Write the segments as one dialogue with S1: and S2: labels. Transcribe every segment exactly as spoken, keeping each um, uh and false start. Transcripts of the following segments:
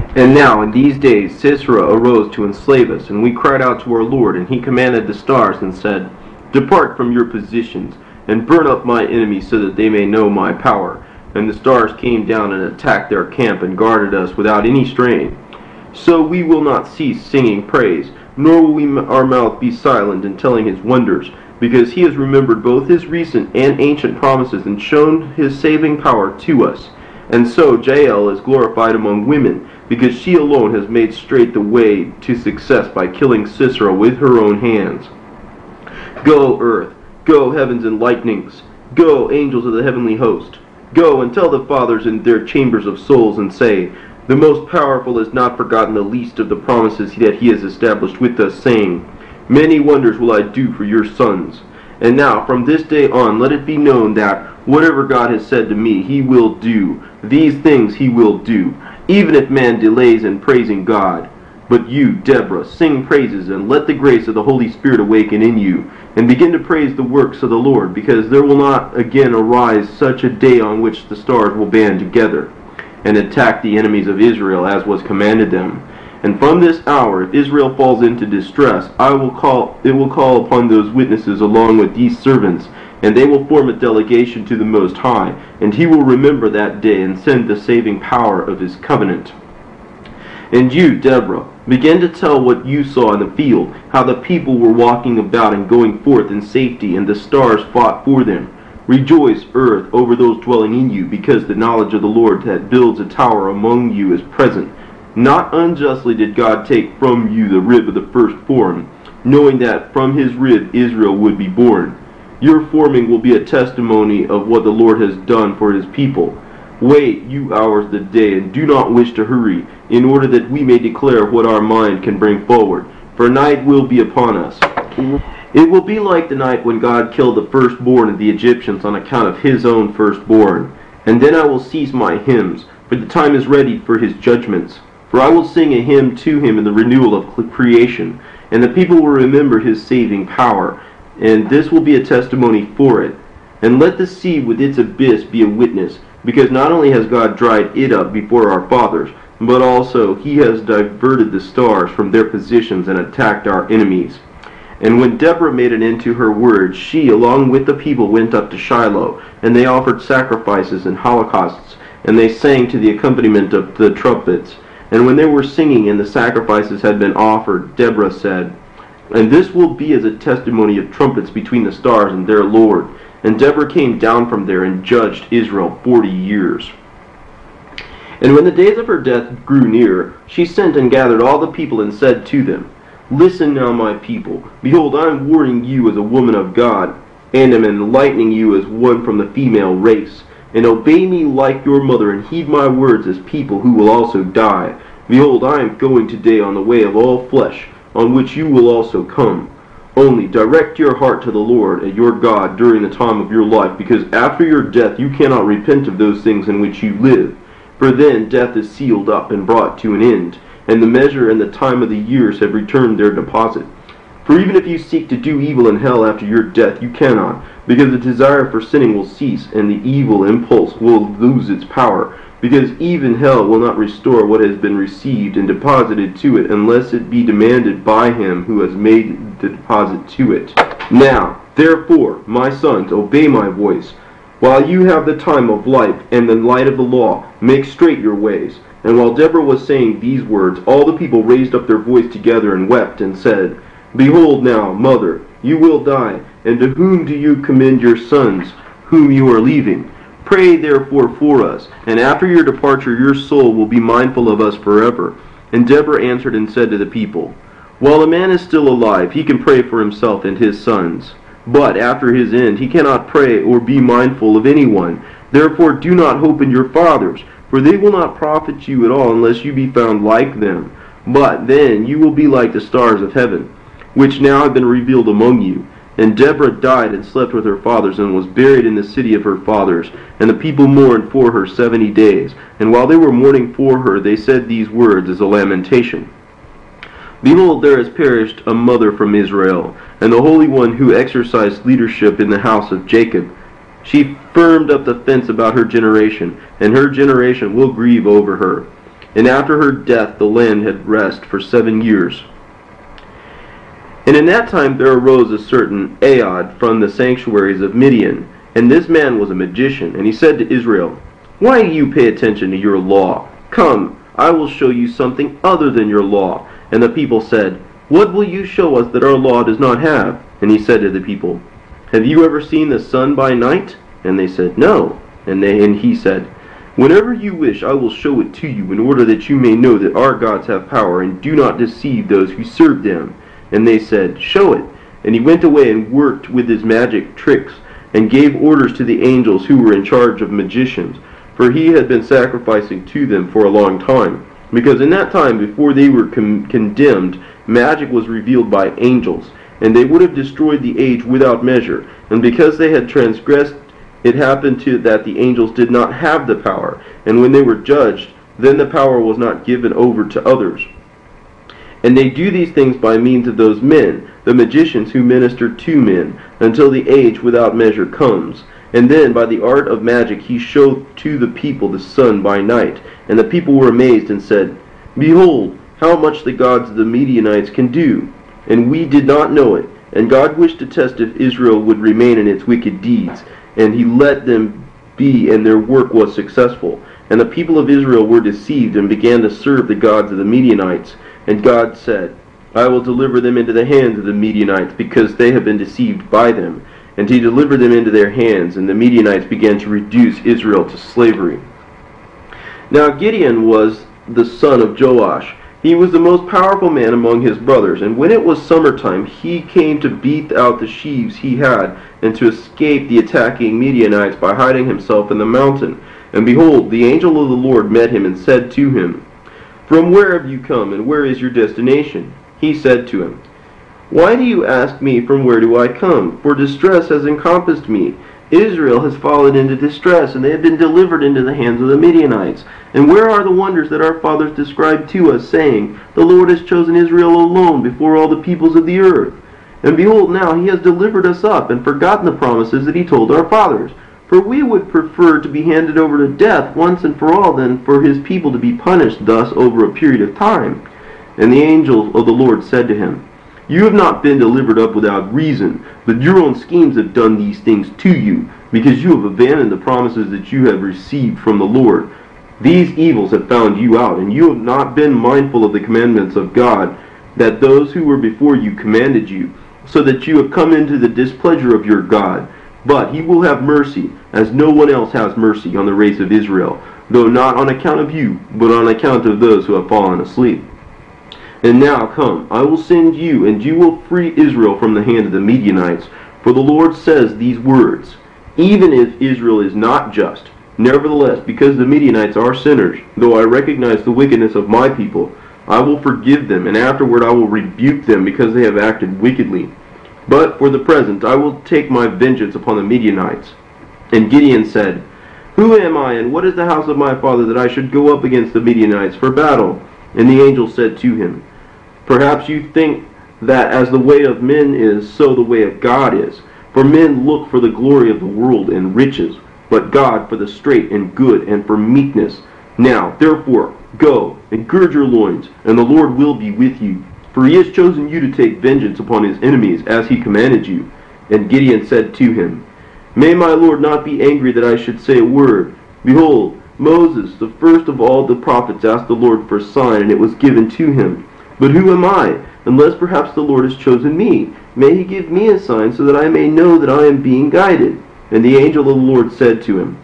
S1: And now in these days Sisera arose to enslave us, and we cried out to our Lord, and he commanded the stars and said, Depart from your positions, and burn up my enemies so that they may know my power. And the stars came down and attacked their camp and guarded us without any strain. So we will not cease singing praise, nor will we, our mouth be silent in telling his wonders, because he has remembered both his recent and ancient promises and shown his saving power to us. And so Jael is glorified among women, because she alone has made straight the way to success by killing Sisera with her own hands. Go, earth, go, heavens and lightnings, go, angels of the heavenly host. Go and tell the fathers in their chambers of souls and say, The most powerful has not forgotten the least of the promises that he has established with us, saying, Many wonders will I do for your sons. And now, from this day on, let it be known that whatever God has said to me, he will do. These things he will do, even if man delays in praising God. But you, Deborah, sing praises, and let the grace of the Holy Spirit awaken in you, and begin to praise the works of the Lord, because there will not again arise such a day on which the stars will band together, and attack the enemies of Israel as was commanded them. And from this hour, if Israel falls into distress, I will call it will call upon those witnesses along with these servants, and they will form a delegation to the Most High, and he will remember that day and send the saving power of his covenant. And you, Deborah, begin to tell what you saw in the field, how the people were walking about and going forth in safety, and the stars fought for them. Rejoice, earth, over those dwelling in you, because the knowledge of the Lord that builds a tower among you is present. Not unjustly did God take from you the rib of the firstborn, knowing that from his rib Israel would be born. Your forming will be a testimony of what the Lord has done for his people. Wait, you hours of the day, and do not wish to hurry, in order that we may declare what our mind can bring forward. For night will be upon us. It will be like the night when God killed the firstborn of the Egyptians on account of his own firstborn. And then I will cease my hymns, for the time is ready for his judgments. For I will sing a hymn to him in the renewal of creation, and the people will remember his saving power, and this will be a testimony for it. And let the sea with its abyss be a witness, because not only has God dried it up before our fathers, but also he has diverted the stars from their positions and attacked our enemies. And when Deborah made an end to her words, she, along with the people, went up to Shiloh, and they offered sacrifices and holocausts, and they sang to the accompaniment of the trumpets. And when they were singing and the sacrifices had been offered, Deborah said, And this will be as a testimony of trumpets between the stars and their Lord. And Deborah came down from there and judged Israel forty years. And when the days of her death grew near, she sent and gathered all the people and said to them, Listen now, my people. Behold, I am warning you as a woman of God, and am enlightening you as one from the female race. And obey me like your mother, and heed my words as people who will also die. Behold, I am going today on the way of all flesh, on which you will also come. Only direct your heart to the Lord and your God during the time of your life, because after your death you cannot repent of those things in which you live. For then death is sealed up and brought to an end, and the measure and the time of the years have returned their deposit. For even if you seek to do evil in hell after your death, you cannot, because the desire for sinning will cease, and the evil impulse will lose its power, because even hell will not restore what has been received and deposited to it, unless it be demanded by him who has made the deposit to it. Now, therefore, my sons, obey my voice. While you have the time of life and the light of the law, make straight your ways. And while Deborah was saying these words, all the people raised up their voice together and wept and said, Behold now, mother, you will die, and to whom do you commend your sons, whom you are leaving? Pray therefore for us, and after your departure your soul will be mindful of us forever. And Deborah answered and said to the people, While a man is still alive, he can pray for himself and his sons. But after his end he cannot pray or be mindful of anyone. Therefore do not hope in your fathers, for they will not profit you at all unless you be found like them. But then you will be like the stars of heaven, which now have been revealed among you. And Deborah died and slept with her fathers, and was buried in the city of her fathers. And the people mourned for her seventy days. And while they were mourning for her, they said these words as a lamentation. Behold, there has perished a mother from Israel, and the Holy One who exercised leadership in the house of Jacob. She firmed up the fence about her generation, and her generation will grieve over her. And after her death the land had rest for seven years. And in that time there arose a certain Ahad from the sanctuaries of Midian, and this man was a magician, and he said to Israel, "Why do you pay attention to your law? Come, I will show you something other than your law." And the people said, "What will you show us that our law does not have?" And he said to the people, "Have you ever seen the sun by night?" And they said, "No." And, they, and he said, "Whenever you wish, I will show it to you, in order that you may know that our gods have power, and do not deceive those who serve them." And they said, "Show it." And he went away and worked with his magic tricks, and gave orders to the angels who were in charge of magicians, for he had been sacrificing to them for a long time. Because in that time, before they were con- condemned, magic was revealed by angels, and they would have destroyed the age without measure. And because they had transgressed, it happened to that the angels did not have the power, and when they were judged, then the power was not given over to others. And they do these things by means of those men, the magicians who minister to men, until the age without measure comes. And then by the art of magic he showed to the people the sun by night. And the people were amazed and said, "Behold, how much the gods of the Midianites can do! And we did not know it." And God wished to test if Israel would remain in its wicked deeds. And he let them be, and their work was successful. And the people of Israel were deceived, and began to serve the gods of the Midianites. And God said, "I will deliver them into the hands of the Midianites, because they have been deceived by them." And he delivered them into their hands, and the Midianites began to reduce Israel to slavery. Now Gideon was the son of Joash. He was the most powerful man among his brothers, and when it was summertime, he came to beat out the sheaves he had, and to escape the attacking Midianites by hiding himself in the mountain. And behold, the angel of the Lord met him and said to him, "From where have you come, and where is your destination?" He said to him, "Why do you ask me, from where do I come? For distress has encompassed me. Israel has fallen into distress, and they have been delivered into the hands of the Midianites. And where are the wonders that our fathers described to us, saying, 'The Lord has chosen Israel alone before all the peoples of the earth'? And behold, now he has delivered us up, and forgotten the promises that he told our fathers. For we would prefer to be handed over to death once and for all, than for his people to be punished thus over a period of time." And the angel of the Lord said to him, "You have not been delivered up without reason, but your own schemes have done these things to you, because you have abandoned the promises that you have received from the Lord. These evils have found you out, and you have not been mindful of the commandments of God, that those who were before you commanded you, so that you have come into the displeasure of your God. But he will have mercy, as no one else has mercy on the race of Israel, though not on account of you, but on account of those who have fallen asleep. And now come, I will send you, and you will free Israel from the hand of the Midianites. For the Lord says these words, even if Israel is not just, nevertheless, because the Midianites are sinners, though I recognize the wickedness of my people, I will forgive them, and afterward I will rebuke them, because they have acted wickedly. But for the present I will take my vengeance upon the Midianites." And Gideon said, "Who am I, and what is the house of my father, that I should go up against the Midianites for battle?" And the angel said to him, "Perhaps you think that as the way of men is, so the way of God is. For men look for the glory of the world and riches, but God for the straight and good and for meekness. Now, therefore, go and gird your loins, and the Lord will be with you. For he has chosen you to take vengeance upon his enemies, as he commanded you." And Gideon said to him, "May my Lord not be angry that I should say a word. Behold, Moses, the first of all the prophets, asked the Lord for a sign, and it was given to him. But who am I, unless perhaps the Lord has chosen me? May he give me a sign, so that I may know that I am being guided." And the angel of the Lord said to him,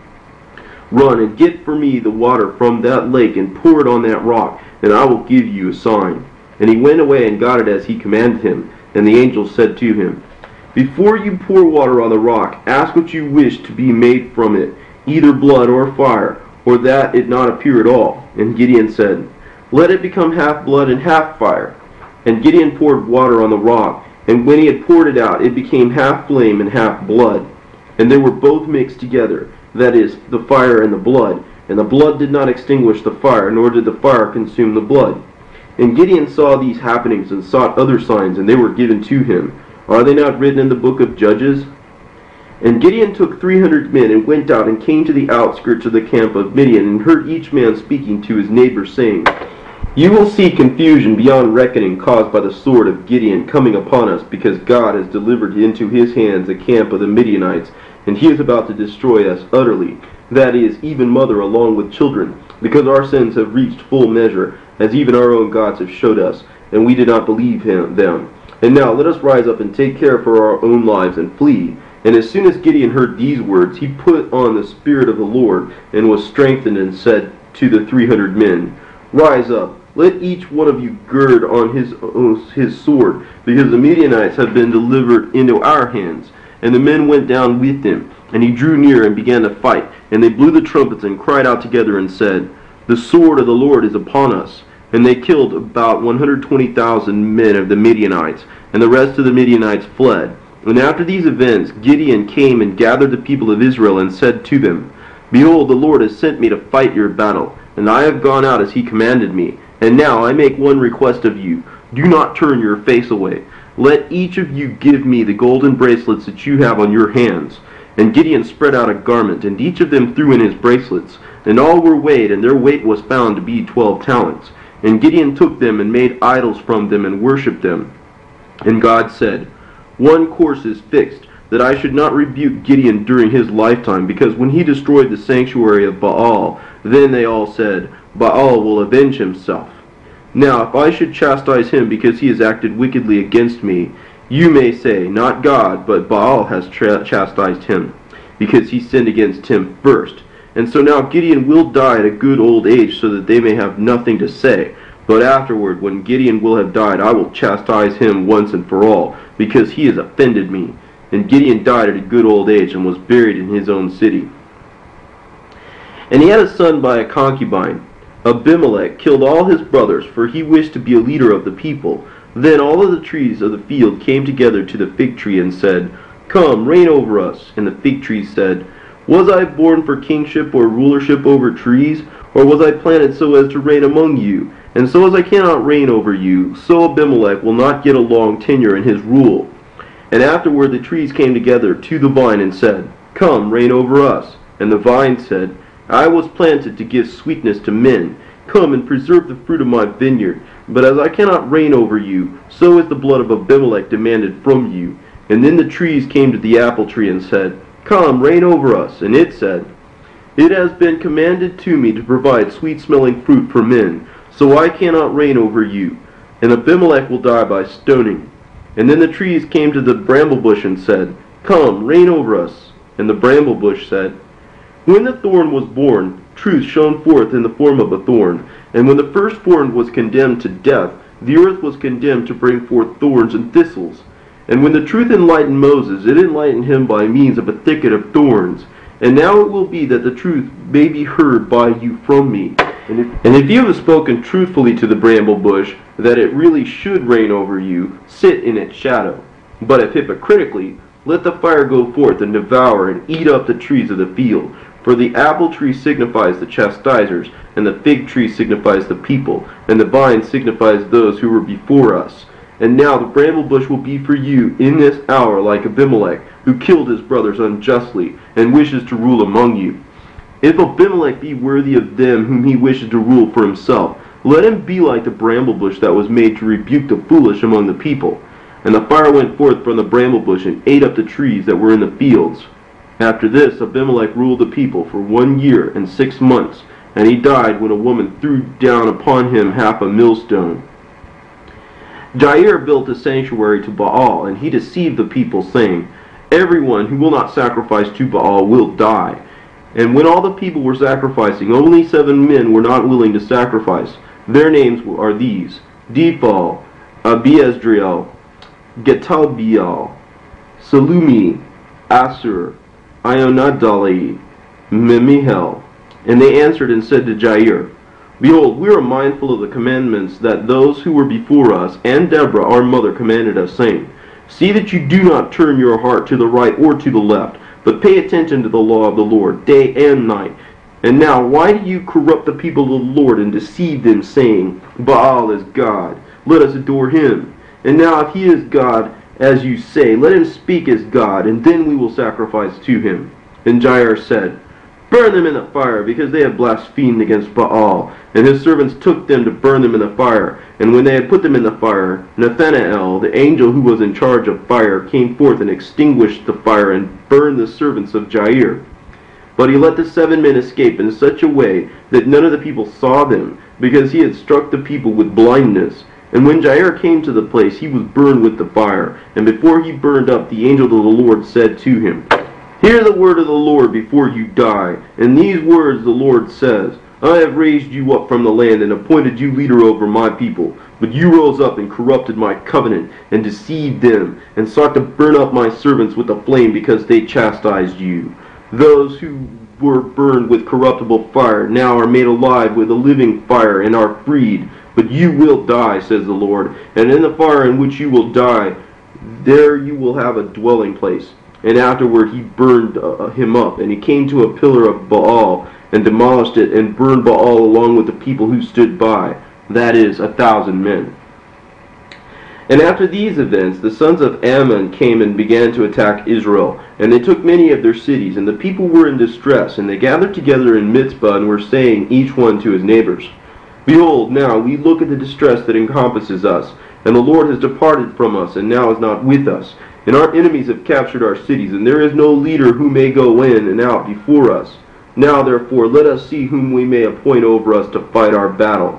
S1: "Run and get for me the water from that lake, and pour it on that rock, and I will give you a sign." And he went away and got it as he commanded him. And the angel said to him, "Before you pour water on the rock, ask what you wish to be made from it, either blood or fire, or that it not appear at all." And Gideon said, "Let it become half blood and half fire." And Gideon poured water on the rock, and when he had poured it out, it became half flame and half blood. And they were both mixed together, that is, the fire and the blood. And the blood did not extinguish the fire, nor did the fire consume the blood. And Gideon saw these happenings and sought other signs, and they were given to him. Are they not written in the book of Judges? And Gideon took three hundred men and went out and came to the outskirts of the camp of Midian and heard each man speaking to his neighbor, saying, You will see confusion beyond reckoning caused by the sword of Gideon coming upon us, because God has delivered into his hands the camp of the Midianites, and he is about to destroy us utterly, that is, even mother along with children, because our sins have reached full measure, as even our own gods have showed us, and we did not believe him, them. And now let us rise up and take care for our own lives and flee. And as soon as Gideon heard these words, he put on the Spirit of the Lord, and was strengthened, and said to the three hundred men, Rise up, let each one of you gird on his, his sword, because the Midianites have been delivered into our hands. And the men went down with him, and he drew near and began to fight. And they blew the trumpets and cried out together and said, The sword of the Lord is upon us. And they killed about one hundred twenty thousand men of the Midianites, and the rest of the Midianites fled. And after these events, Gideon came and gathered the people of Israel and said to them, Behold, the Lord has sent me to fight your battle, and I have gone out as he commanded me. And now I make one request of you. Do not turn your face away. Let each of you give me the golden bracelets that you have on your hands. And Gideon spread out a garment, and each of them threw in his bracelets. And all were weighed, and their weight was found to be twelve talents. And Gideon took them and made idols from them and worshipped them. And God said, One course is fixed, that I should not rebuke Gideon during his lifetime, because when he destroyed the sanctuary of Baal, then they all said, Baal will avenge himself. Now if I should chastise him because he has acted wickedly against me, you may say, Not God, but Baal has tra- chastised him, because he sinned against him first. And so now Gideon will die at a good old age, so that they may have nothing to say. But afterward, when Gideon will have died, I will chastise him once and for all, because he has offended me. And Gideon died at a good old age, and was buried in his own city. And he had a son by a concubine. Abimelech killed all his brothers, for he wished to be a leader of the people. Then all of the trees of the field came together to the fig tree, and said, Come, reign over us. And the fig tree said, Was I born for kingship or rulership over trees? Or was I planted so as to reign among you? And so as I cannot reign over you, so Abimelech will not get a long tenure in his rule. And afterward the trees came together to the vine, and said, Come, reign over us. And the vine said, I was planted to give sweetness to men. Come and preserve the fruit of my vineyard. But as I cannot reign over you, so is the blood of Abimelech demanded from you. And then the trees came to the apple tree, and said, Come, reign over us. And it said, It has been commanded to me to provide sweet-smelling fruit for men, so I cannot reign over you. And Abimelech will die by stoning. And then the trees came to the bramble bush, and said, Come, reign over us. And the bramble bush said, When the thorn was born, truth shone forth in the form of a thorn. And when the firstborn was condemned to death, the earth was condemned to bring forth thorns and thistles. And when the truth enlightened Moses, it enlightened him by means of a thicket of thorns. And now it will be that the truth may be heard by you from me. And if, and if you have spoken truthfully to the bramble bush, that it really should reign over you, sit in its shadow. But if hypocritically, let the fire go forth and devour and eat up the trees of the field. For the apple tree signifies the chastisers, and the fig tree signifies the people, and the vine signifies those who were before us. And now the bramble bush will be for you in this hour like Abimelech, who killed his brothers unjustly, and wishes to rule among you. If Abimelech be worthy of them whom he wishes to rule for himself, let him be like the bramble bush that was made to rebuke the foolish among the people. And the fire went forth from the bramble bush, and ate up the trees that were in the fields. After this Abimelech ruled the people for one year and six months, and he died when a woman threw down upon him half a millstone. Jair built a sanctuary to Baal, and he deceived the people, saying, Everyone who will not sacrifice to Baal will die. And when all the people were sacrificing, only seven men were not willing to sacrifice. Their names are these: Dephal, Abiezriel, Getabiel, Salumi, Asur, Ionadali, Memihel. And they answered and said to Jair, Behold, we are mindful of the commandments that those who were before us, and Deborah our mother, commanded us, saying, See that you do not turn your heart to the right or to the left, but pay attention to the law of the Lord, day and night. And now why do you corrupt the people of the Lord, and deceive them, saying, Baal is God, let us adore him. And now if he is God, as you say. Let him speak as God, and then we will sacrifice to him." And Jair said, "Burn them in the fire, because they have blasphemed against Baal." And his servants took them to burn them in the fire. And when they had put them in the fire, Nathanael, the angel who was in charge of fire, came forth and extinguished the fire and burned the servants of Jair. But he let the seven men escape in such a way that none of the people saw them, because he had struck the people with blindness. And when Jair came to the place, he was burned with the fire. And before he burned up, the angel of the Lord said to him, "Hear the word of the Lord before you die. And these words the Lord says, I have raised you up from the land and appointed you leader over my people. But you rose up and corrupted my covenant and deceived them and sought to burn up my servants with a flame because they chastised you. Those who were burned with corruptible fire now are made alive with a living fire and are freed. But you will die, says the Lord, and in the fire in which you will die, there you will have a dwelling place." And afterward he burned uh, him up, and he came to a pillar of Baal, and demolished it, and burned Baal along with the people who stood by, that is, a thousand men. And after these events, the sons of Ammon came and began to attack Israel, and they took many of their cities, and the people were in distress, and they gathered together in Mizpah, and were saying each one to his neighbors, "Behold, now we look at the distress that encompasses us, and the Lord has departed from us, and now is not with us. And our enemies have captured our cities, and there is no leader who may go in and out before us. Now therefore let us see whom we may appoint over us to fight our battle."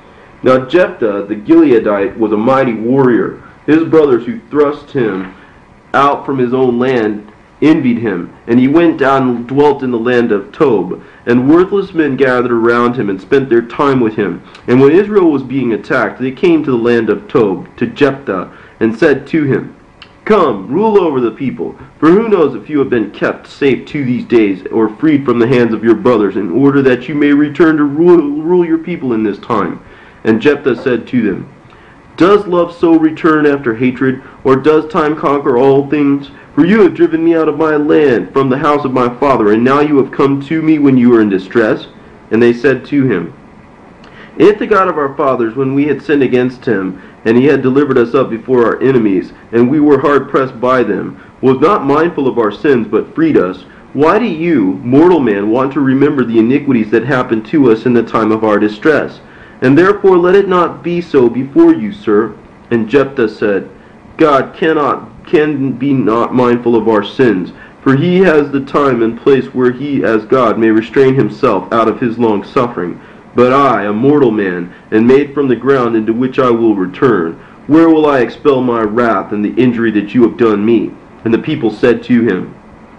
S1: Now Jephthah the Gileadite was a mighty warrior. His brothers who thrust him out from his own land envied him, and he went down and dwelt in the land of Tob. And worthless men gathered around him and spent their time with him. And when Israel was being attacked, they came to the land of Tob, to Jephthah, and said to him, "Come, rule over the people, for who knows if you have been kept safe to these days, or freed from the hands of your brothers, in order that you may return to rule, rule your people in this time." And Jephthah said to them, "Does love so return after hatred, or does time conquer all things? For you have driven me out of my land, from the house of my father, and now you have come to me when you are in distress?" And they said to him, "If the God of our fathers, when we had sinned against him, and he had delivered us up before our enemies, and we were hard pressed by them, was not mindful of our sins, but freed us, why do you, mortal man, want to remember the iniquities that happened to us in the time of our distress? And therefore let it not be so before you, sir." And Jephthah said, "God cannot can be not mindful of our sins, for he has the time and place where he, as God, may restrain himself out of his long suffering. But I, a mortal man, and made from the ground into which I will return, where will I expel my wrath and the injury that you have done me?" And the people said to him,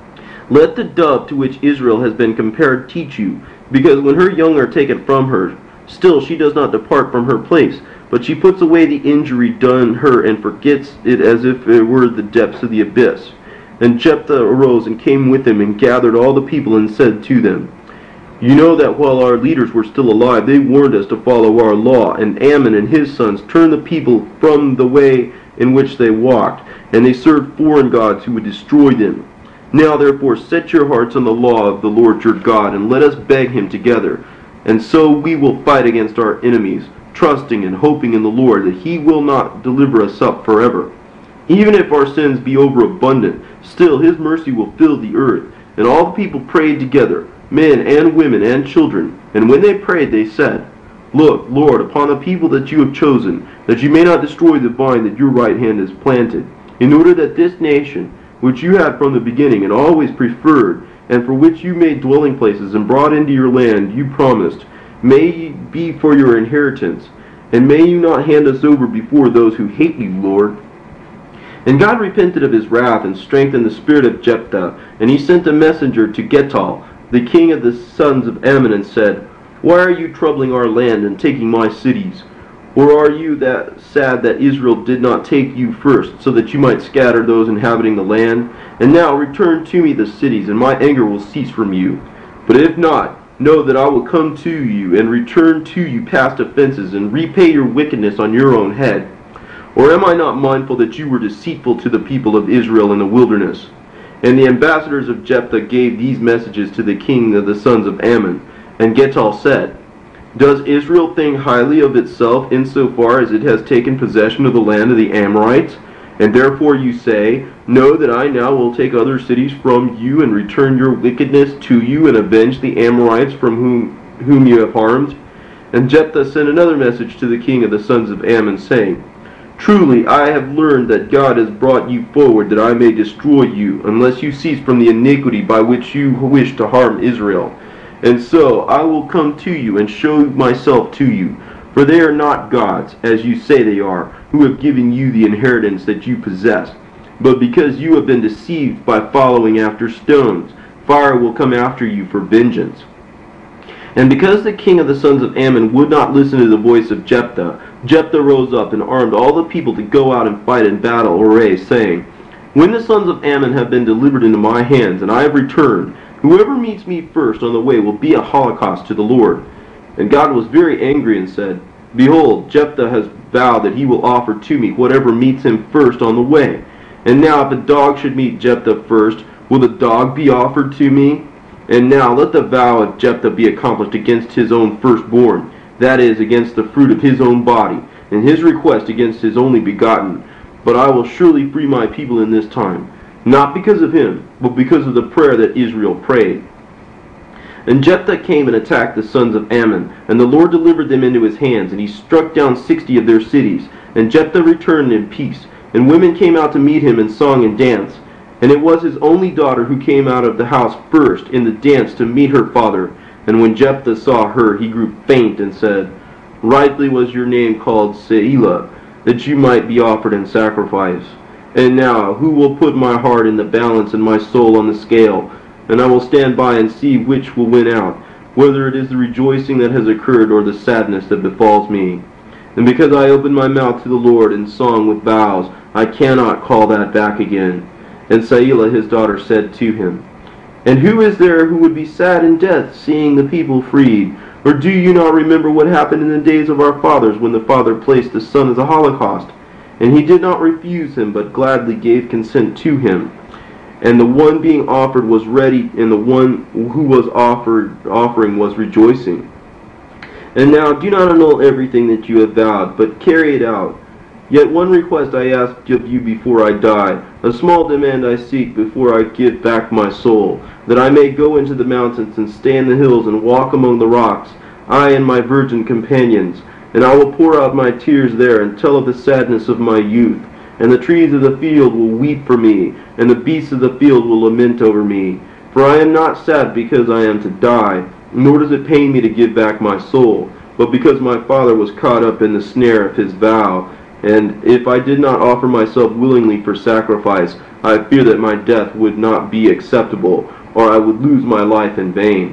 S1: "Let the dove to which Israel has been compared teach you, because when her young are taken from her, still she does not depart from her place, but she puts away the injury done her and forgets it as if it were the depths of the abyss." And Jephthah arose and came with him and gathered all the people and said to them, "You know that while our leaders were still alive, they warned us to follow our law, and Ammon and his sons turned the people from the way in which they walked, and they served foreign gods who would destroy them. Now therefore set your hearts on the law of the Lord your God, and let us beg him together, and so we will fight against our enemies, trusting and hoping in the Lord that he will not deliver us up forever. Even if our sins be overabundant, still his mercy will fill the earth." And all the people prayed together, men and women and children. And when they prayed, they said, "Look, Lord, upon the people that you have chosen, that you may not destroy the vine that your right hand has planted, in order that this nation, which you had from the beginning and always preferred, and for which you made dwelling places and brought into your land you promised, may be for your inheritance, and may you not hand us over before those who hate you, Lord." And God repented of his wrath and strengthened the spirit of Jephthah, and he sent a messenger to Getal, the king of the sons of Ammon, and said, "Why are you troubling our land and taking my cities? Or are you that sad that Israel did not take you first, so that you might scatter those inhabiting the land? And now return to me the cities, and my anger will cease from you. But if not, know that I will come to you and return to you past offenses, and repay your wickedness on your own head. Or am I not mindful that you were deceitful to the people of Israel in the wilderness?" And the ambassadors of Jephthah gave these messages to the king of the sons of Ammon. And Getal said, "Does Israel think highly of itself insofar as it has taken possession of the land of the Amorites? And therefore you say, Know that I now will take other cities from you, and return your wickedness to you, and avenge the Amorites from whom, whom you have harmed? And Jephthah sent another message to the king of the sons of Ammon, saying, Truly I have learned that God has brought you forward, that I may destroy you, unless you cease from the iniquity by which you wish to harm Israel. And so I will come to you, and show myself to you. For they are not gods, as you say they are, who have given you the inheritance that you possess. But because you have been deceived by following after stones, fire will come after you for vengeance. And because the king of the sons of Ammon would not listen to the voice of Jephthah, Jephthah rose up and armed all the people to go out and fight in battle array, saying, When the sons of Ammon have been delivered into my hands, and I have returned, whoever meets me first on the way will be a holocaust to the Lord. And God was very angry and said, Behold, Jephthah has vowed that he will offer to me whatever meets him first on the way. And now if a dog should meet Jephthah first, will the dog be offered to me? And now let the vow of Jephthah be accomplished against his own firstborn, that is, against the fruit of his own body, and his request against his only begotten. But I will surely free my people in this time, not because of him, but because of the prayer that Israel prayed. And Jephthah came and attacked the sons of Ammon, and the Lord delivered them into his hands, and he struck down sixty of their cities. And Jephthah returned in peace, and women came out to meet him in song and dance. And it was his only daughter who came out of the house first in the dance to meet her father. And when Jephthah saw her, he grew faint and said, Rightly was your name called Selah, that you might be offered in sacrifice. And now, who will put my heart in the balance and my soul on the scale? And I will stand by and see which will win out, whether it is the rejoicing that has occurred or the sadness that befalls me. And because I opened my mouth to the Lord in song with vows, I cannot call that back again. And Selah his daughter said to him, And who is there who would be sad in death, seeing the people freed? Or do you not remember what happened in the days of our fathers, when the father placed the son as a holocaust? And he did not refuse him, but gladly gave consent to him. And the one being offered was ready, and the one who was offered offering was rejoicing. And now do not annul everything that you have vowed, but carry it out. Yet one request I ask of you before I die, a small demand I seek before I give back my soul, that I may go into the mountains and stay in the hills and walk among the rocks, I and my virgin companions. And I will pour out my tears there and tell of the sadness of my youth. And the trees of the field will weep for me, and the beasts of the field will lament over me. For I am not sad because I am to die, nor does it pain me to give back my soul, but because my father was caught up in the snare of his vow. And if I did not offer myself willingly for sacrifice, I fear that my death would not be acceptable, or I would lose my life in vain.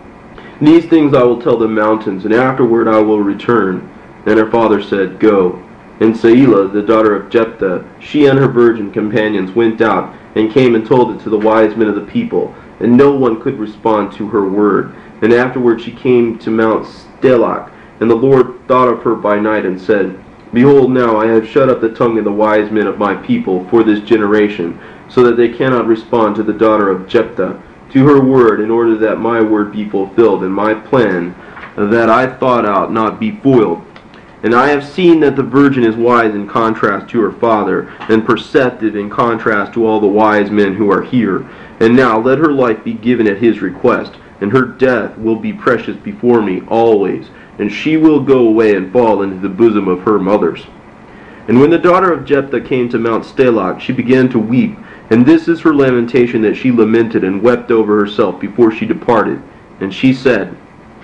S1: These things I will tell the mountains, and afterward I will return. And her father said, Go. And Selah, the daughter of Jephthah, she and her virgin companions went out, and came and told it to the wise men of the people, and no one could respond to her word. And afterward she came to Mount Stelach, and the Lord thought of her by night, and said, Behold, now I have shut up the tongue of the wise men of my people for this generation, so that they cannot respond to the daughter of Jephthah, to her word, in order that my word be fulfilled, and my plan that I thought out not be foiled. And I have seen that the virgin is wise in contrast to her father, and perceptive in contrast to all the wise men who are here. And now let her life be given at his request, and her death will be precious before me always, and she will go away and fall into the bosom of her mothers. And when the daughter of Jephthah came to Mount Stelach, she began to weep, and this is her lamentation that she lamented and wept over herself before she departed. And she said,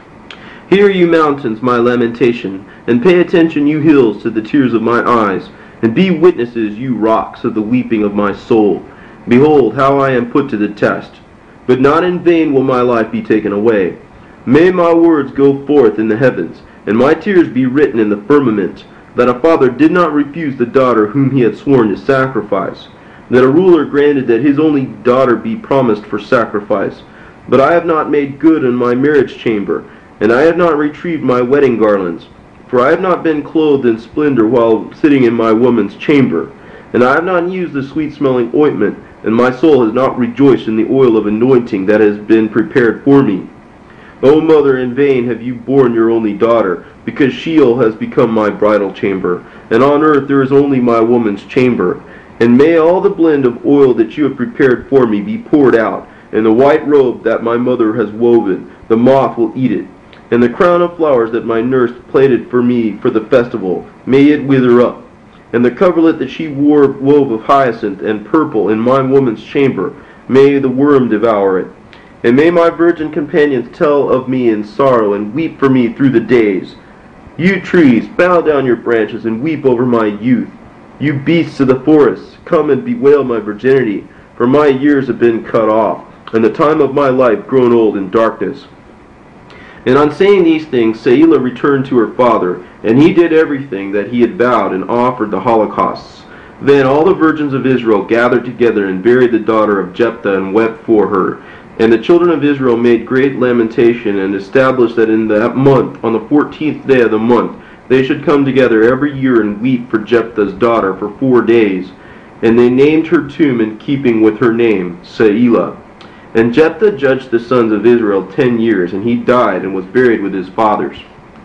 S1: Hear, you mountains, my lamentation, and pay attention, you hills, to the tears of my eyes, and be witnesses, you rocks, of the weeping of my soul. Behold, how I am put to the test. But not in vain will my life be taken away. May my words go forth in the heavens, and my tears be written in the firmament, that a father did not refuse the daughter whom he had sworn to sacrifice, that a ruler granted that his only daughter be promised for sacrifice. But I have not made good in my marriage chamber, and I have not retrieved my wedding garlands. For I have not been clothed in splendor while sitting in my woman's chamber, and I have not used the sweet-smelling ointment, and my soul has not rejoiced in the oil of anointing that has been prepared for me. O mother, in vain have you borne your only daughter, because Sheol has become my bridal chamber, and on earth there is only my woman's chamber. And may all the blend of oil that you have prepared for me be poured out, and the white robe that my mother has woven, the moth will eat it. And the crown of flowers that my nurse plaited for me for the festival, may it wither up. And the coverlet that she wore wove of hyacinth and purple in my woman's chamber, may the worm devour it. And may my virgin companions tell of me in sorrow, and weep for me through the days. You trees, bow down your branches, and weep over my youth. You beasts of the forests, come and bewail my virginity, for my years have been cut off, and the time of my life grown old in darkness. And on saying these things, Selah returned to her father, and he did everything that he had vowed, and offered the holocausts. Then all the virgins of Israel gathered together, and buried the daughter of Jephthah, and wept for her. And the children of Israel made great lamentation, and established that in that month, on the fourteenth day of the month, they should come together every year and weep for Jephthah's daughter for four days. And they named her tomb in keeping with her name, Selah. And Jephthah judged the sons of Israel ten years, and he died and was buried with his fathers.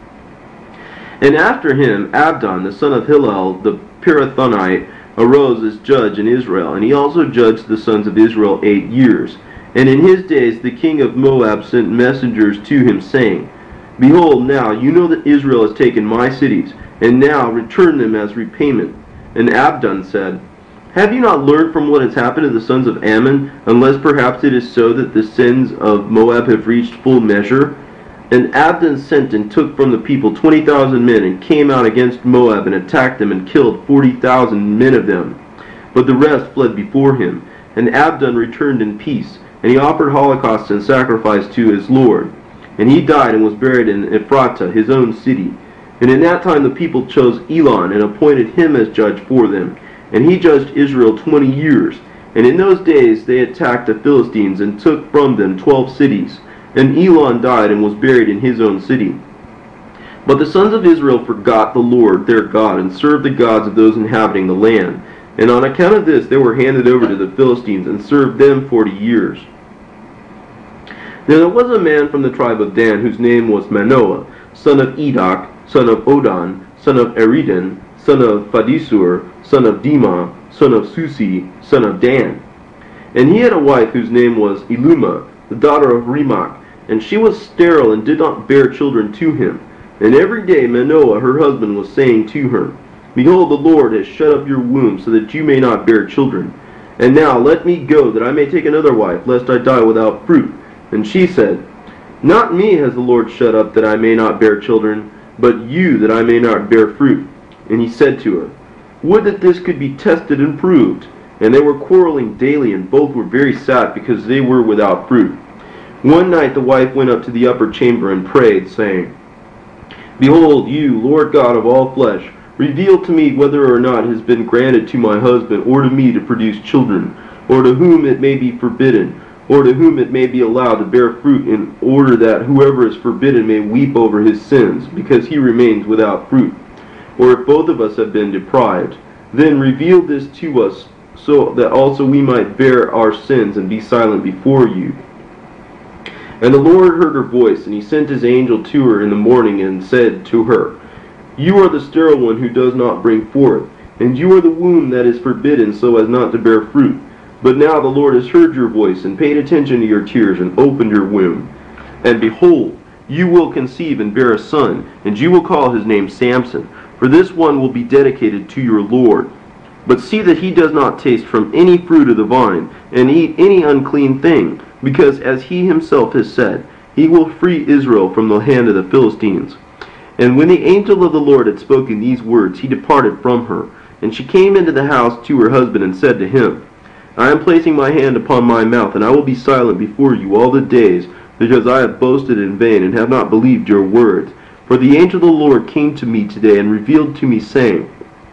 S1: And after him Abdon, the son of Hillel, the Pirathonite, arose as judge in Israel, and he also judged the sons of Israel eight years. And in his days the king of Moab sent messengers to him, saying, Behold, now you know that Israel has taken my cities, and now return them as repayment. And Abdon said, Have you not learned from what has happened to the sons of Ammon, unless perhaps it is so that the sins of Moab have reached full measure? And Abdon sent and took from the people twenty thousand men, and came out against Moab, and attacked them, and killed forty thousand men of them. But the rest fled before him. And Abdon returned in peace, and he offered holocausts and sacrifice to his Lord. And he died and was buried in Ephratah, his own city. And in that time the people chose Elon, and appointed him as judge for them. And he judged Israel twenty years. And in those days they attacked the Philistines, and took from them twelve cities. And Elon died and was buried in his own city. But the sons of Israel forgot the Lord their God, and served the gods of those inhabiting the land. And on account of this they were handed over to the Philistines, and served them forty years. Now there was a man from the tribe of Dan, whose name was Manoah, son of Edoc, son of Odon, son of Eridon, son of Phadisur, son of Dima, son of Susi, son of Dan. And he had a wife whose name was Eluma, the daughter of Remach, and she was sterile and did not bear children to him. And every day Manoah her husband was saying to her, Behold, the Lord has shut up your womb, so that you may not bear children. And now let me go, that I may take another wife, lest I die without fruit. And she said, Not me has the Lord shut up, that I may not bear children, but you, that I may not bear fruit. And he said to her, Would that this could be tested and proved. And they were quarreling daily, and both were very sad, because they were without fruit. One night the wife went up to the upper chamber and prayed, saying, Behold, you, Lord God of all flesh, reveal to me whether or not it has been granted to my husband or to me to produce children, or to whom it may be forbidden, or to whom it may be allowed to bear fruit, in order that whoever is forbidden may weep over his sins, because he remains without fruit. Or if both of us have been deprived, then reveal this to us, so that also we might bear our sins and be silent before you. And the Lord heard her voice, and he sent his angel to her in the morning, and said to her, You are the sterile one who does not bring forth, and you are the womb that is forbidden so as not to bear fruit. But now the Lord has heard your voice, and paid attention to your tears, and opened your womb. And behold, you will conceive and bear a son, and you will call his name Samson, for this one will be dedicated to your Lord. But see that he does not taste from any fruit of the vine, and eat any unclean thing, because as he himself has said, he will free Israel from the hand of the Philistines. And when the angel of the Lord had spoken these words, he departed from her. And she came into the house to her husband, and said to him, I am placing my hand upon my mouth, and I will be silent before you all the days, because I have boasted in vain, and have not believed your words. For the angel of the Lord came to me today, and revealed to me, saying,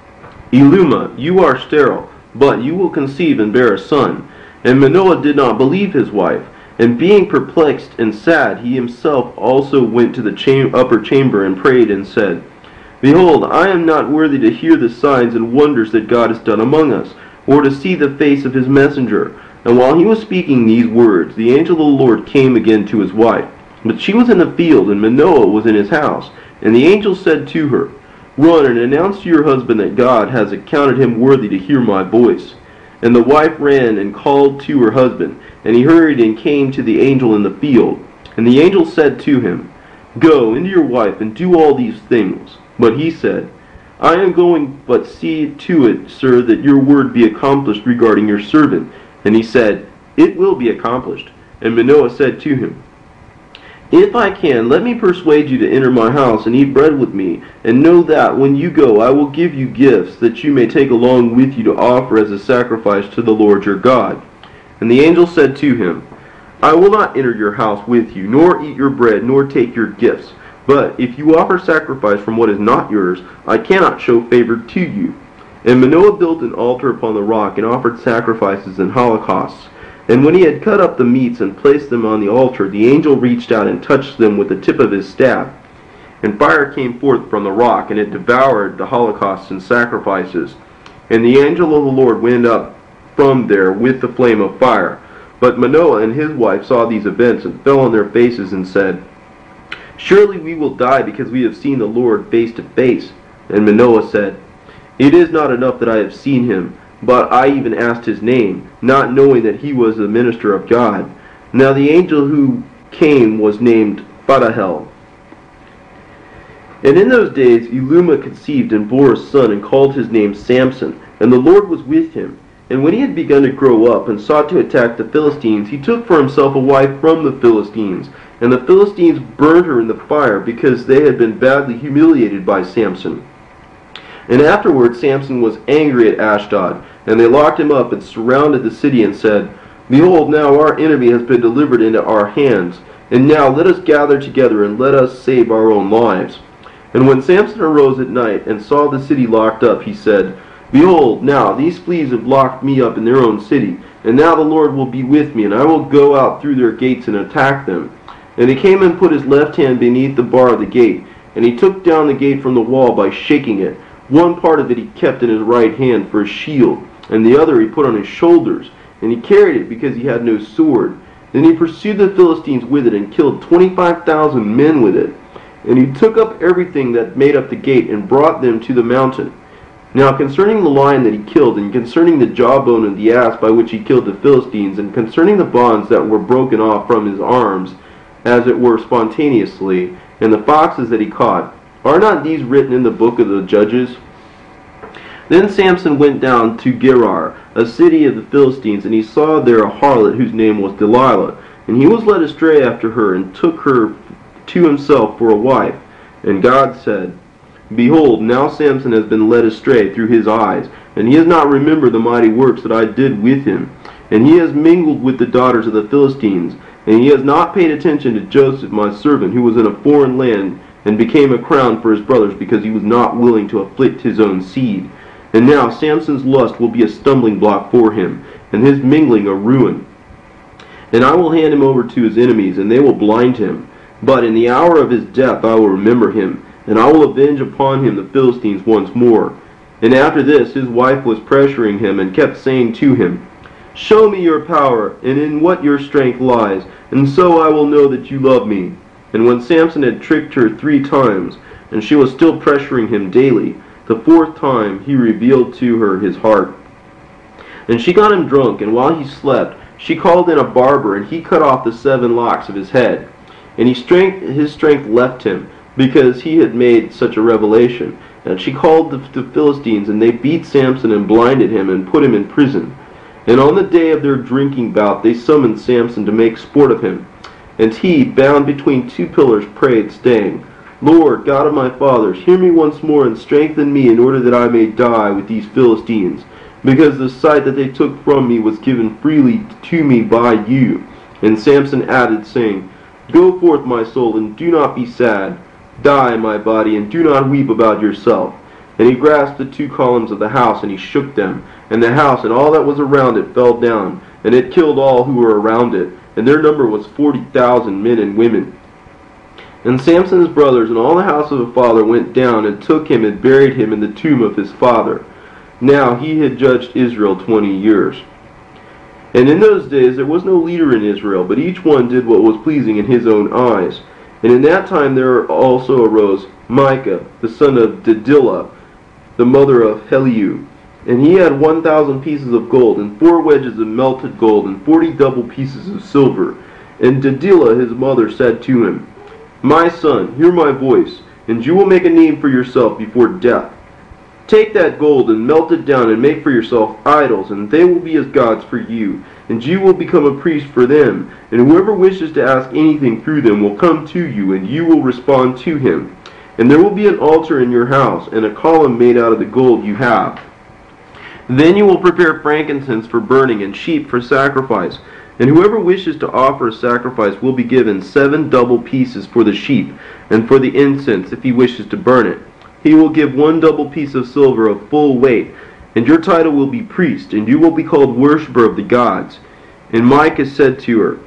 S1: Eluma, you are sterile, but you will conceive and bear a son. And Manoah did not believe his wife, and being perplexed and sad, he himself also went to the cham- upper chamber, and prayed, and said, Behold, I am not worthy to hear the signs and wonders that God has done among us, or to see the face of his messenger. And while he was speaking these words, the angel of the Lord came again to his wife. But she was in the field, and Manoah was in his house. And the angel said to her, Run and announce to your husband that God has accounted him worthy to hear my voice." And the wife ran and called to her husband, and he hurried and came to the angel in the field. And the angel said to him, "Go into your wife and do all these things." But he said, "I am going, but see to it, sir, that your word be accomplished regarding your servant." And he said, "It will be accomplished." And Manoah said to him, "If I can, let me persuade you to enter my house and eat bread with me, and know that when you go I will give you gifts that you may take along with you to offer as a sacrifice to the Lord your God." And the angel said to him, "I will not enter your house with you, nor eat your bread, nor take your gifts. But if you offer sacrifice from what is not yours, I cannot show favor to you." And Manoah built an altar upon the rock and offered sacrifices and holocausts. And when he had cut up the meats and placed them on the altar, the angel reached out and touched them with the tip of his staff. And fire came forth from the rock, and it devoured the holocausts and sacrifices. And the angel of the Lord went up from there with the flame of fire. But Manoah and his wife saw these events and fell on their faces and said, "Surely we will die because we have seen the Lord face to face." And Manoah said, "It is not enough that I have seen him, but I even asked his name, not knowing that he was the minister of God." Now the angel who came was named Phathahel. And in those days Eluma conceived and bore a son and called his name Samson. And the Lord was with him. And when he had begun to grow up and sought to attack the Philistines, he took for himself a wife from the Philistines. And the Philistines burned her in the fire because they had been badly humiliated by Samson. And afterward Samson was angry at Ashdod, and they locked him up and surrounded the city and said, "Behold, now our enemy has been delivered into our hands, and now let us gather together and let us save our own lives." And when Samson arose at night and saw the city locked up, he said, "Behold, now these fleas have locked me up in their own city, and now the Lord will be with me, and I will go out through their gates and attack them." And he came and put his left hand beneath the bar of the gate, and he took down the gate from the wall by shaking it. One part of it he kept in his right hand for a shield, and the other he put on his shoulders, and he carried it because he had no sword. Then he pursued the Philistines with it and killed twenty-five thousand men with it. And he took up everything that made up the gate and brought them to the mountain. Now concerning the lion that he killed, and concerning the jawbone of the ass by which he killed the Philistines, and concerning the bonds that were broken off from his arms, as it were spontaneously, and the foxes that he caught, are not these written in the book of the Judges? Then Samson went down to Gerar, a city of the Philistines, and he saw there a harlot whose name was Delilah. And he was led astray after her, and took her to himself for a wife. And God said, "Behold, now Samson has been led astray through his eyes, and he has not remembered the mighty works that I did with him. And he has mingled with the daughters of the Philistines, and he has not paid attention to Joseph my servant, who was in a foreign land, and became a crown for his brothers, because he was not willing to afflict his own seed. And now Samson's lust will be a stumbling block for him, and his mingling a ruin. And I will hand him over to his enemies, and they will blind him. But in the hour of his death I will remember him, and I will avenge upon him the Philistines once more." And after this his wife was pressuring him, and kept saying to him, "Show me your power, and in what your strength lies, and so I will know that you love me." And when Samson had tricked her three times, and she was still pressuring him daily, the fourth time he revealed to her his heart. And she got him drunk, and while he slept, she called in a barber, and he cut off the seven locks of his head. And he strength, his strength left him, because he had made such a revelation. And she called the, the Philistines, and they beat Samson and blinded him, and put him in prison. And on the day of their drinking bout, they summoned Samson to make sport of him. And he, bound between two pillars, prayed, saying, "Lord, God of my fathers, hear me once more, and strengthen me, in order that I may die with these Philistines, because the sight that they took from me was given freely to me by you." And Samson added, saying, "Go forth, my soul, and do not be sad. Die, my body, and do not weep about yourself." And he grasped the two columns of the house, and he shook them. And the house and all that was around it fell down, and it killed all who were around it. And their number was forty thousand men and women. And Samson's brothers and all the house of his father went down, and took him and buried him in the tomb of his father. Now he had judged Israel twenty years. And in those days there was no leader in Israel, but each one did what was pleasing in his own eyes. And in that time there also arose Micah, the son of Dedillah, the mother of Heliu. And he had one thousand pieces of gold, and four wedges of melted gold, and forty double pieces of silver. And Dedillah his mother said to him, My son, hear my voice, and you will make a name for yourself before death. Take that gold and melt it down and make for yourself idols, and they will be as gods for you, and you will become a priest for them. And whoever wishes to ask anything through them will come to you, and you will respond to him. And there will be an altar in your house, and a column made out of the gold you have. Then you will prepare frankincense for burning and sheep for sacrifice. And whoever wishes to offer a sacrifice will be given seven double pieces for the sheep, and for the incense if he wishes to burn it. He will give one double piece of silver of full weight, and your title will be priest, and you will be called worshipper of the gods. And Micah said to her,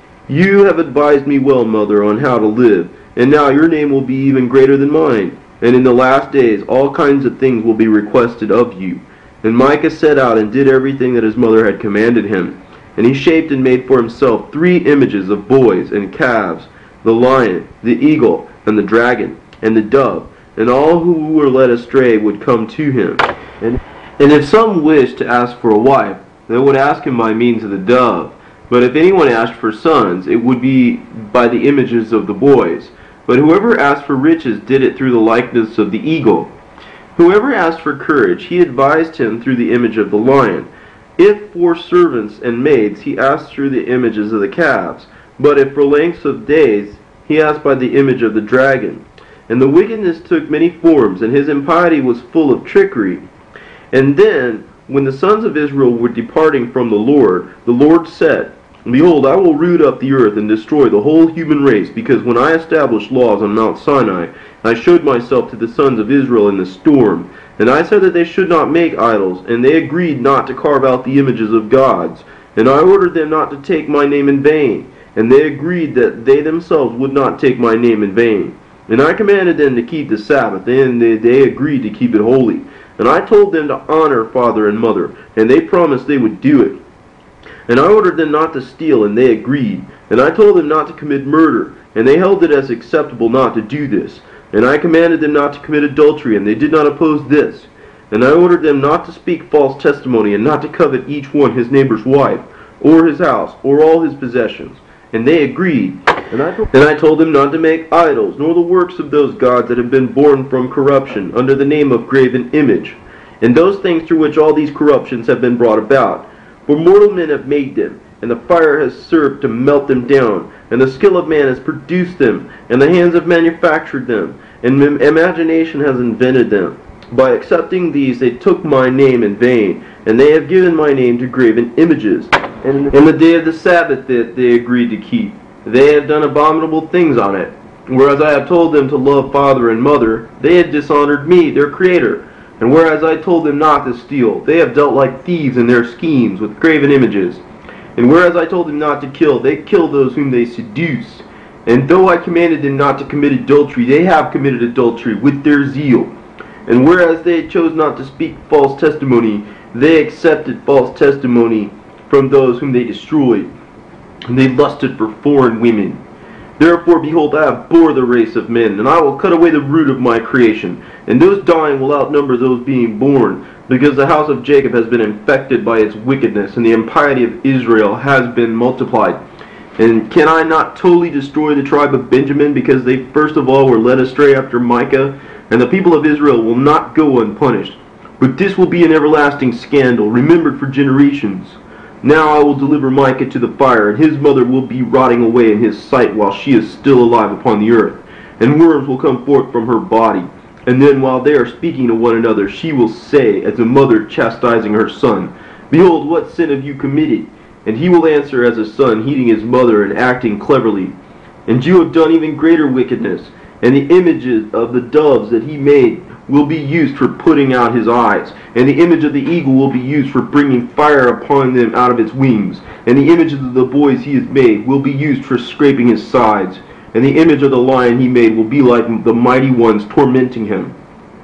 S1: You have advised me well, mother, on how to live, and now your name will be even greater than mine. And in the last days all kinds of things will be requested of you. And Micah set out and did everything that his mother had commanded him. And he shaped and made for himself three images of boys and calves, the lion, the eagle, and the dragon, and the dove. And all who were led astray would come to him. And, and if some wished to ask for a wife, they would ask him by means of the dove. But if anyone asked for sons, it would be by the images of the boys. But whoever asked for riches did it through the likeness of the eagle. Whoever asked for courage, he advised him through the image of the lion. If for servants and maids, he asked through the images of the calves. But if for lengths of days, he asked by the image of the dragon. And the wickedness took many forms, and his impiety was full of trickery. And then, when the sons of Israel were departing from the Lord, the Lord said, Behold, I will root up the earth and destroy the whole human race, because when I established laws on Mount Sinai, I showed myself to the sons of Israel in the storm. And I said that they should not make idols, and they agreed not to carve out the images of gods. And I ordered them not to take my name in vain, and they agreed that they themselves would not take my name in vain. And I commanded them to keep the Sabbath, and they, they agreed to keep it holy. And I told them to honor father and mother, and they promised they would do it. And I ordered them not to steal, and they agreed. And I told them not to commit murder, and they held it as acceptable not to do this. And I commanded them not to commit adultery, and they did not oppose this. And I ordered them not to speak false testimony, and not to covet each one his neighbor's wife, or his house, or all his possessions. And they agreed. And I, and I told them not to make idols, nor the works of those gods that have been born from corruption, under the name of graven image, and those things through which all these corruptions have been brought about. For mortal men have made them, and the fire has served to melt them down, and the skill of man has produced them, and the hands have manufactured them, and imagination has invented them. By accepting these they took my name in vain, and they have given my name to graven images. And in the day of the Sabbath that they agreed to keep, they have done abominable things on it. Whereas I have told them to love father and mother, they have dishonored me, their Creator. And whereas I told them not to steal, they have dealt like thieves in their schemes with graven images. And whereas I told them not to kill, they kill those whom they seduce. And though I commanded them not to commit adultery, they have committed adultery with their zeal. And whereas they chose not to speak false testimony, they accepted false testimony from those whom they destroyed. And they lusted for foreign women. Therefore, behold, I have bore the race of men, and I will cut away the root of my creation. And those dying will outnumber those being born, because the house of Jacob has been infected by its wickedness, and the impiety of Israel has been multiplied. And can I not totally destroy the tribe of Benjamin, because they first of all were led astray after Micah? And the people of Israel will not go unpunished. But this will be an everlasting scandal, remembered for generations. Now I will deliver Micah to the fire, and his mother will be rotting away in his sight while she is still alive upon the earth. And worms will come forth from her body. And then while they are speaking to one another, she will say, as a mother chastising her son, Behold, what sin have you committed? And he will answer as a son, heeding his mother and acting cleverly. And you have done even greater wickedness. And the images of the doves that he made will be used for putting out his eyes. And the image of the eagle will be used for bringing fire upon them out of its wings. And the images of the boys he has made will be used for scraping his sides. And the image of the lion he made will be like the mighty ones tormenting him.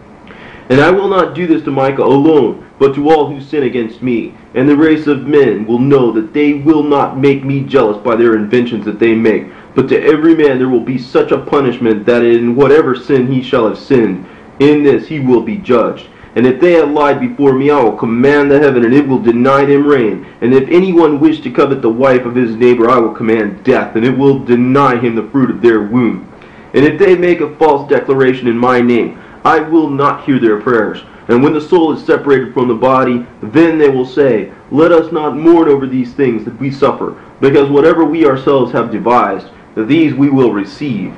S1: And I will not do this to Micah alone, but to all who sin against me. And the race of men will know that they will not make me jealous by their inventions that they make, But to every man there will be such a punishment that in whatever sin he shall have sinned, in this he will be judged. And if they have lied before me, I will command the heaven, and it will deny them rain. And if anyone wish to covet the wife of his neighbor, I will command death, and it will deny him the fruit of their womb. And if they make a false declaration in my name, I will not hear their prayers. And when the soul is separated from the body, then they will say, let us not mourn over these things that we suffer, because whatever we ourselves have devised, these we will receive.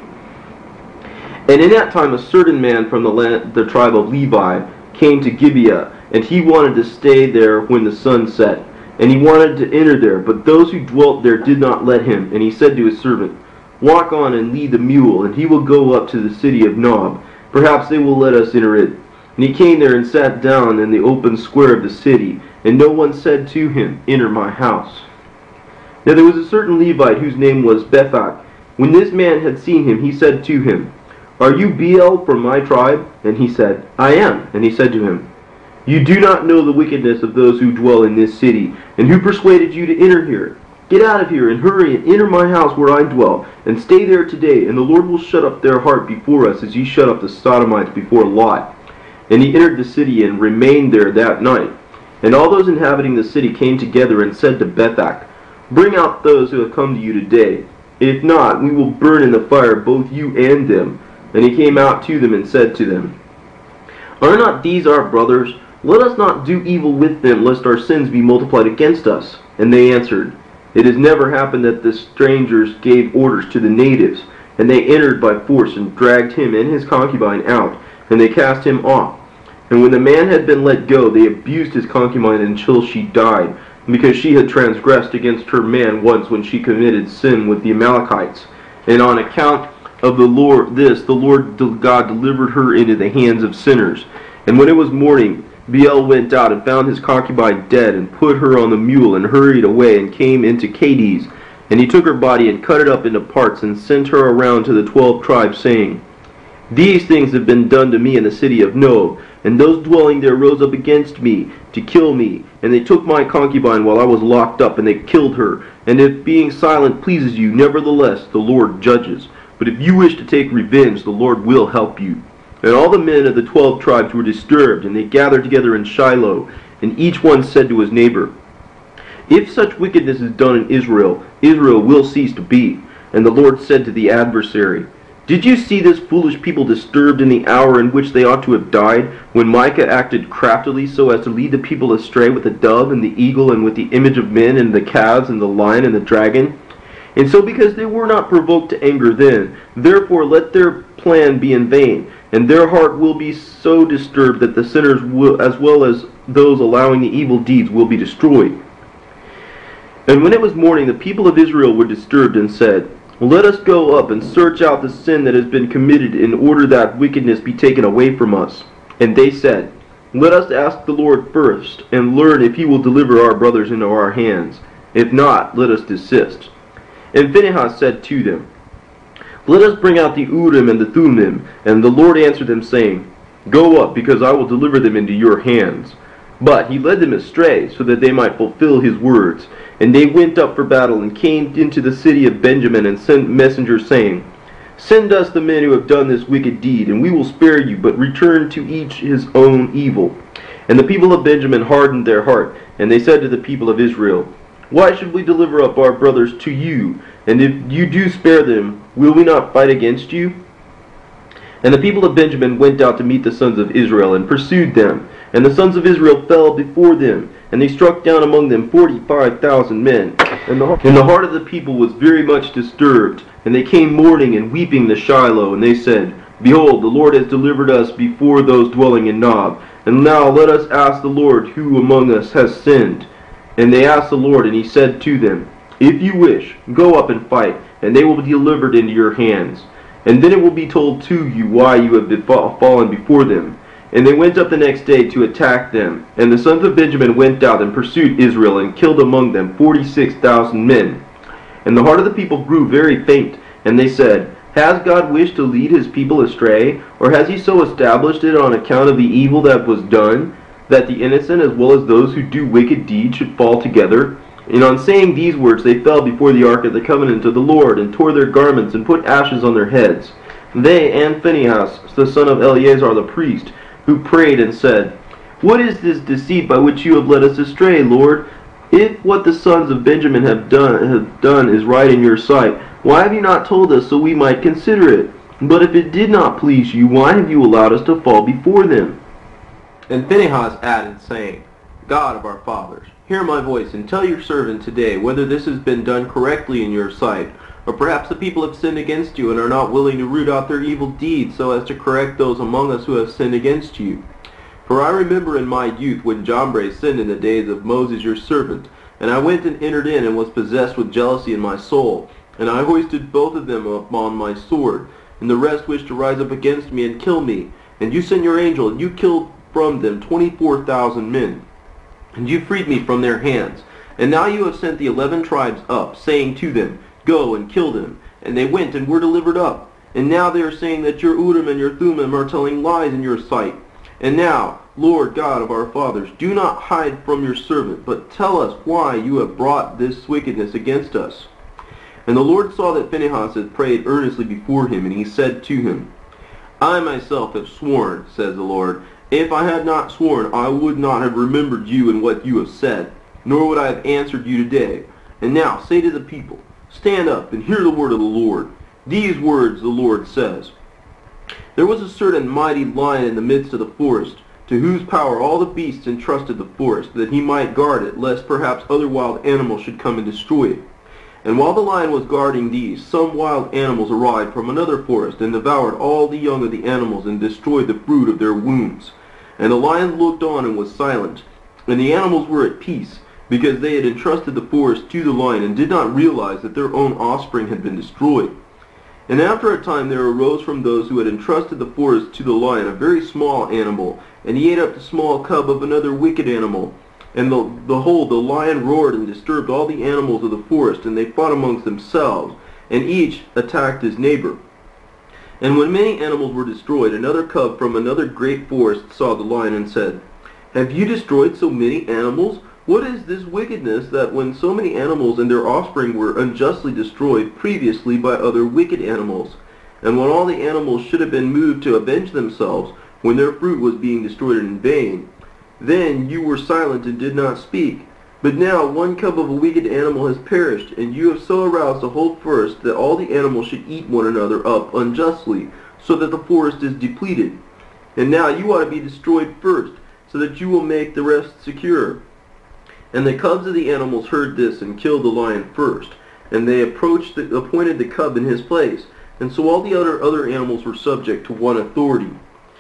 S1: And in that time a certain man from the, land, the tribe of Levi came to Gibeah, and he wanted to stay there when the sun set. And he wanted to enter there, but those who dwelt there did not let him. And he said to his servant, walk on and lead the mule, and he will go up to the city of Nob. Perhaps they will let us enter it. And he came there and sat down in the open square of the city, and no one said to him, enter my house. Now there was a certain Levite whose name was Bethach. When this man had seen him, he said to him, are you Beel from my tribe? And he said, I am. And he said to him, you do not know the wickedness of those who dwell in this city, and who persuaded you to enter here. Get out of here, and hurry, and enter my house where I dwell, and stay there today, and the Lord will shut up their heart before us, as he shut up the Sodomites before Lot. And he entered the city, and remained there that night. And all those inhabiting the city came together, and said to Bethach, bring out those who have come to you today. If not, we will burn in the fire both you and them. And he came out to them, and said to them, are not these our brothers? Let us not do evil with them, lest our sins be multiplied against us. And they answered, it has never happened that the strangers gave orders to the natives. And they entered by force, and dragged him and his concubine out, and they cast him off. And when the man had been let go, they abused his concubine until she died, because she had transgressed against her man once when she committed sin with the Amalekites. And on account of the Lord this, the Lord God delivered her into the hands of sinners. And when it was morning, Beel went out and found his concubine dead, and put her on the mule, and hurried away, and came into Cades. And he took her body, and cut it up into parts, and sent her around to the twelve tribes, saying, these things have been done to me in the city of Nob, and those dwelling there rose up against me, to kill me. And they took my concubine while I was locked up, and they killed her. And if being silent pleases you, nevertheless the Lord judges. But if you wish to take revenge, the Lord will help you. And all the men of the twelve tribes were disturbed, and they gathered together in Shiloh. And each one said to his neighbor, if such wickedness is done in Israel, Israel will cease to be. And the Lord said to the adversary, did you see this foolish people disturbed in the hour in which they ought to have died, when Micah acted craftily so as to lead the people astray with the dove and the eagle, and with the image of men, and the calves, and the lion, and the dragon? And so because they were not provoked to anger then, therefore let their plan be in vain, and their heart will be so disturbed that the sinners will, as well as those allowing the evil deeds, will be destroyed. And when it was morning, the people of Israel were disturbed, and said, let us go up and search out the sin that has been committed, in order that wickedness be taken away from us. And they said, let us ask the Lord first, and learn if he will deliver our brothers into our hands. If not, let us desist. And Phinehas said to them, let us bring out the Urim and the Thummim. And the Lord answered them, saying, go up, because I will deliver them into your hands. But he led them astray, so that they might fulfill his words. And they went up for battle, and came into the city of Benjamin, and sent messengers, saying, send us the men who have done this wicked deed, and we will spare you, but return to each his own evil. And the people of Benjamin hardened their heart, and they said to the people of Israel, why should we deliver up our brothers to you? And if you do spare them, will we not fight against you? And the people of Benjamin went out to meet the sons of Israel, and pursued them. And the sons of Israel fell before them, and they struck down among them forty-five thousand men. And the, and the heart of the people was very much disturbed. And they came mourning and weeping to Shiloh, and they said, behold, the Lord has delivered us before those dwelling in Nob. And now let us ask the Lord who among us has sinned. And they asked the Lord, and he said to them, if you wish, go up and fight, and they will be delivered into your hands. And then it will be told to you why you have been fallen before them. And they went up the next day to attack them. And the sons of Benjamin went out and pursued Israel, and killed among them forty-six thousand men. And the heart of the people grew very faint, and they said, has God wished to lead his people astray? Or has he so established it on account of the evil that was done, that the innocent as well as those who do wicked deeds should fall together? And on saying these words, they fell before the ark of the covenant of the Lord, and tore their garments, and put ashes on their heads. They and Phinehas, the son of Eleazar the priest, who prayed and said, What is this deceit by which you have led us astray, Lord? If what the sons of Benjamin have done, have done is right in your sight, why have you not told us so we might consider it? But if it did not please you, why have you allowed us to fall before them? And Phinehas added, saying, God of our fathers, hear my voice, and tell your servant today whether this has been done correctly in your sight, or perhaps the people have sinned against you and are not willing to root out their evil deeds so as to correct those among us who have sinned against you. For I remember in my youth when Jambres sinned in the days of Moses your servant, and I went and entered in and was possessed with jealousy in my soul, and I hoisted both of them upon my sword, and the rest wished to rise up against me and kill me. And you sent your angel, and you killed from them twenty-four thousand men, and you freed me from their hands. And now you have sent the eleven tribes up, saying to them, Go and kill them. And they went and were delivered up. And now they are saying that your Urim and your Thummim are telling lies in your sight. And now, Lord God of our fathers, do not hide from your servant, but tell us why you have brought this wickedness against us. And the Lord saw that Phinehas had prayed earnestly before him, and he said to him, I myself have sworn, says the Lord. If I had not sworn, I would not have remembered you and what you have said, nor would I have answered you today. And now say to the people, Stand up and hear the word of the Lord. These words the Lord says, There was a certain mighty lion in the midst of the forest, to whose power all the beasts entrusted the forest, that he might guard it, lest perhaps other wild animals should come and destroy it. And while the lion was guarding these, some wild animals arrived from another forest, and devoured all the young of the animals, and destroyed the fruit of their wombs. And the lion looked on and was silent. And the animals were at peace, because they had entrusted the forest to the lion, and did not realize that their own offspring had been destroyed. And after a time there arose from those who had entrusted the forest to the lion a very small animal, and he ate up the small cub of another wicked animal. And the, behold, the lion roared and disturbed all the animals of the forest, and they fought amongst themselves, and each attacked his neighbor. And when many animals were destroyed, another cub from another great forest saw the lion and said, Have you destroyed so many animals? What is this wickedness that when so many animals and their offspring were unjustly destroyed previously by other wicked animals, and when all the animals should have been moved to avenge themselves, when their fruit was being destroyed in vain, then you were silent and did not speak. But now one cub of a wicked animal has perished, and you have so aroused the whole forest that all the animals should eat one another up unjustly, so that the forest is depleted. And now you ought to be destroyed first, so that you will make the rest secure. And the cubs of the animals heard this, and killed the lion first. And they approached the, appointed the cub in his place. And so all the other, other animals were subject to one authority.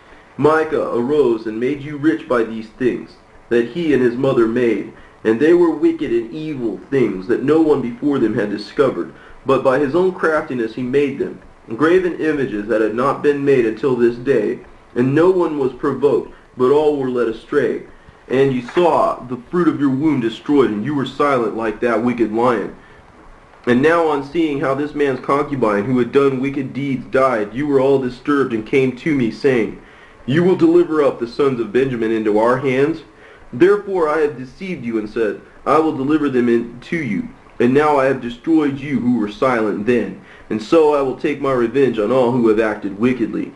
S1: Micah arose and made you rich by these things, that he and his mother made. And they were wicked and evil things, that no one before them had discovered. But by his own craftiness he made them, graven images that had not been made until this day. And no one was provoked, but all were led astray. And you saw the fruit of your womb destroyed, and you were silent like that wicked lion. And now on seeing how this man's concubine, who had done wicked deeds, died, you were all disturbed, and came to me, saying, You will deliver up the sons of Benjamin into our hands? Therefore I have deceived you, and said, I will deliver them into you. And now I have destroyed you who were silent then. And so I will take my revenge on all who have acted wickedly.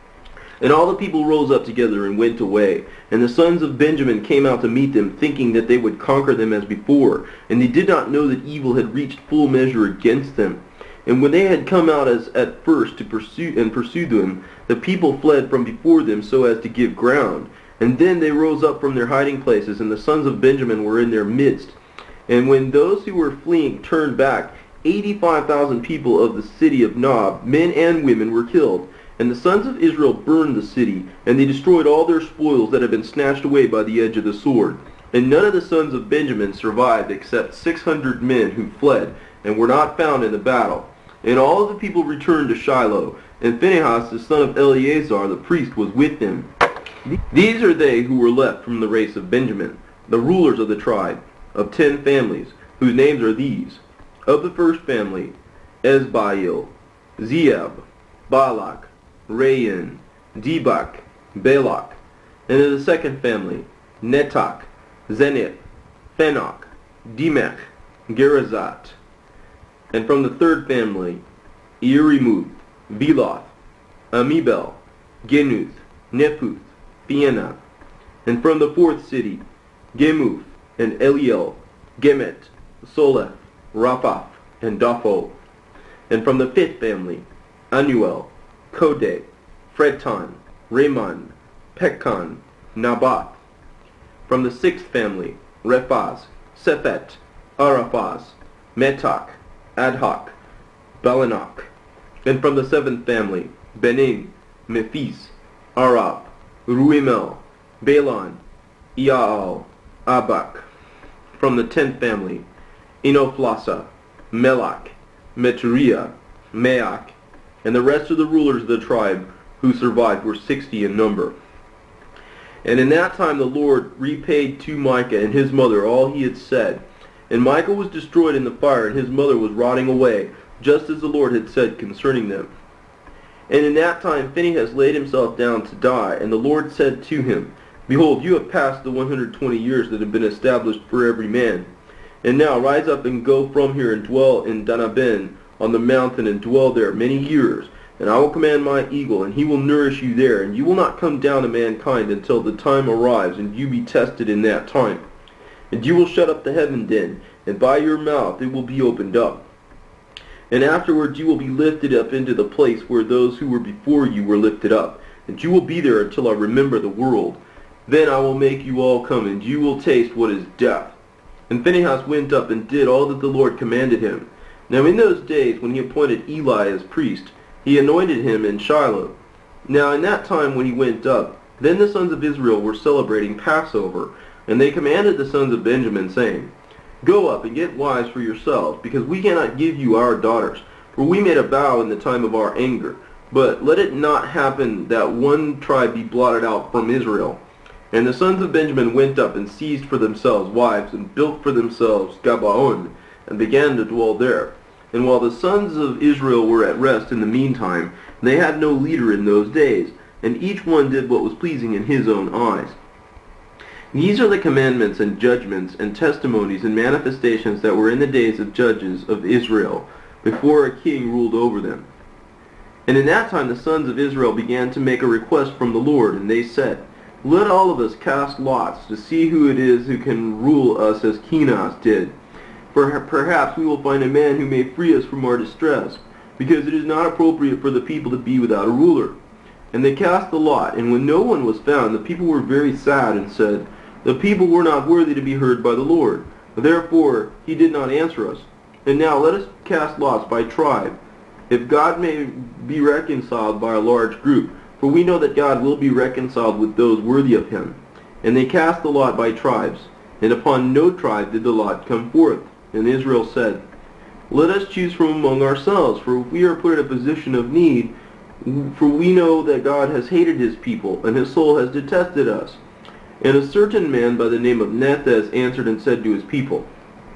S1: And all the people rose up together and went away. And the sons of Benjamin came out to meet them, thinking that they would conquer them as before. And they did not know that evil had reached full measure against them. And when they had come out as at first to pursue and pursue them, the people fled from before them so as to give ground. And then they rose up from their hiding places, and the sons of Benjamin were in their midst. And when those who were fleeing turned back, eighty-five thousand people of the city of Nob, men and women, were killed. And the sons of Israel burned the city, and they destroyed all their spoils that had been snatched away by the edge of the sword. And none of the sons of Benjamin survived except six hundred men who fled, and were not found in the battle. And all of the people returned to Shiloh, and Phinehas the son of Eleazar the priest was with them. These are they who were left from the race of Benjamin, the rulers of the tribe, of ten families, whose names are these. Of the first family, Esbail, Zeab, Balak, Rayan, Debach, Balak. And of the second family, Netak, Zenith, Phenok, Demech, Gerizat. And from the third family, Irimuth, Beloth, Amibel, Genuth, Nephuth, Piena. And from the fourth city, Gemuth, and Eliel, Gemet, Soleth, Raphath, and Dopho. And from the fifth family, Anuel, Kode, Freton, Raman, Pekkan, Nabath. From the sixth family, Rephaz, Sephet, Araphaz, Metak, Adhoc, Balanach. And from the seventh family, Benin, Mephis, Arab, Ruimel, Balon, Iaal, Abak. From the tenth family, Enophlasa, Melach, Meturiah, Maach. And the rest of the rulers of the tribe who survived were sixty in number. And in that time the Lord repaid to Micah and his mother all he had said. And Micah was destroyed in the fire, and his mother was rotting away, just as the Lord had said concerning them. And in that time Phinehas laid himself down to die, and the Lord said to him, Behold, you have passed the one hundred twenty years that have been established for every man. And now rise up and go from here and dwell in Danaben on the mountain, and dwell there many years. And I will command my eagle, and he will nourish you there, and you will not come down to mankind until the time arrives, and you be tested in that time. And you will shut up the heaven den, and by your mouth it will be opened up. And afterwards you will be lifted up into the place where those who were before you were lifted up, and you will be there until I remember the world. Then I will make you all come, and you will taste what is death. And Phinehas went up and did all that the Lord commanded him. Now in those days, when he appointed Eli as priest, he anointed him in Shiloh. Now in that time when he went up, then the sons of Israel were celebrating Passover, and they commanded the sons of Benjamin, saying, Go up and get wives for yourselves, because we cannot give you our daughters, for we made a vow in the time of our anger. But let it not happen that one tribe be blotted out from Israel. And the sons of Benjamin went up and seized for themselves wives, and built for themselves Gabaon, and began to dwell there. And while the sons of Israel were at rest in the meantime, they had no leader in those days, and each one did what was pleasing in his own eyes. These are the commandments and judgments and testimonies and manifestations that were in the days of judges of Israel, before a king ruled over them. And in that time the sons of Israel began to make a request from the Lord, and they said, Let all of us cast lots to see who it is who can rule us as Kenaz did. For perhaps we will find a man who may free us from our distress, because it is not appropriate for the people to be without a ruler. And they cast the lot, and when no one was found, the people were very sad, and said, The people were not worthy to be heard by the Lord. Therefore he did not answer us. And now let us cast lots by tribe, if God may be reconciled by a large group, for we know that God will be reconciled with those worthy of him. And they cast the lot by tribes, and upon no tribe did the lot come forth. And Israel said, Let us choose from among ourselves, for if we are put in a position of need, for we know that God has hated his people, and his soul has detested us. And a certain man by the name of Nethez answered and said to his people,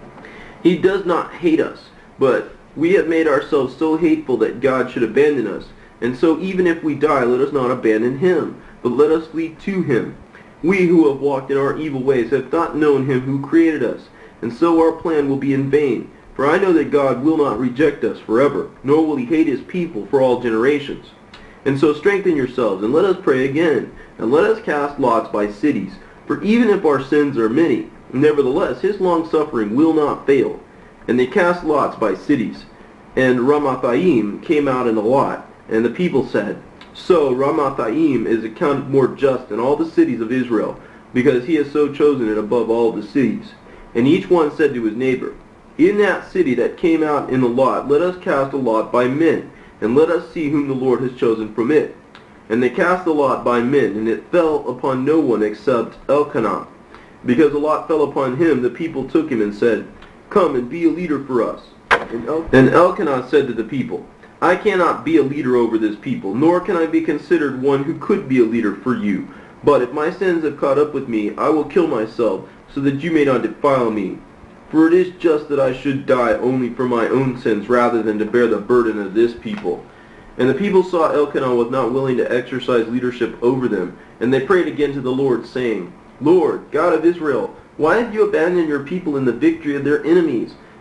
S1: He does not hate us, but we have made ourselves so hateful that God should abandon us. And so even if we die, let us not abandon him, but let us flee to him. We who have walked in our evil ways have not known him who created us, and so our plan will be in vain. For I know that God will not reject us forever, nor will he hate his people for all generations. And so strengthen yourselves, and let us pray again, and let us cast lots by cities. For even if our sins are many, nevertheless his long-suffering will not fail. And they cast lots by cities. And Ramathaim came out in the lot, and the people said, So Ramathaim is accounted more just than all the cities of Israel, because he has so chosen it above all the cities. And each one said to his neighbor, In that city that came out in the lot, let us cast a lot by men, and let us see whom the Lord has chosen from it. And they cast the lot by men, and it fell upon no one except Elkanah. Because the lot fell upon him, the people took him and said, Come and be a leader for us. And, El- and Elkanah said to the people, I cannot be a leader over this people, nor can I be considered one who could be a leader for you. But if my sins have caught up with me, I will kill myself, so that you may not defile me. For it is just that I should die only for my own sins, rather than to bear the burden of this people. And the people saw Elkanah was not willing to exercise leadership over them, and they prayed again to the Lord, saying, Lord, God of Israel, why have you abandoned your people in the victory of their enemies?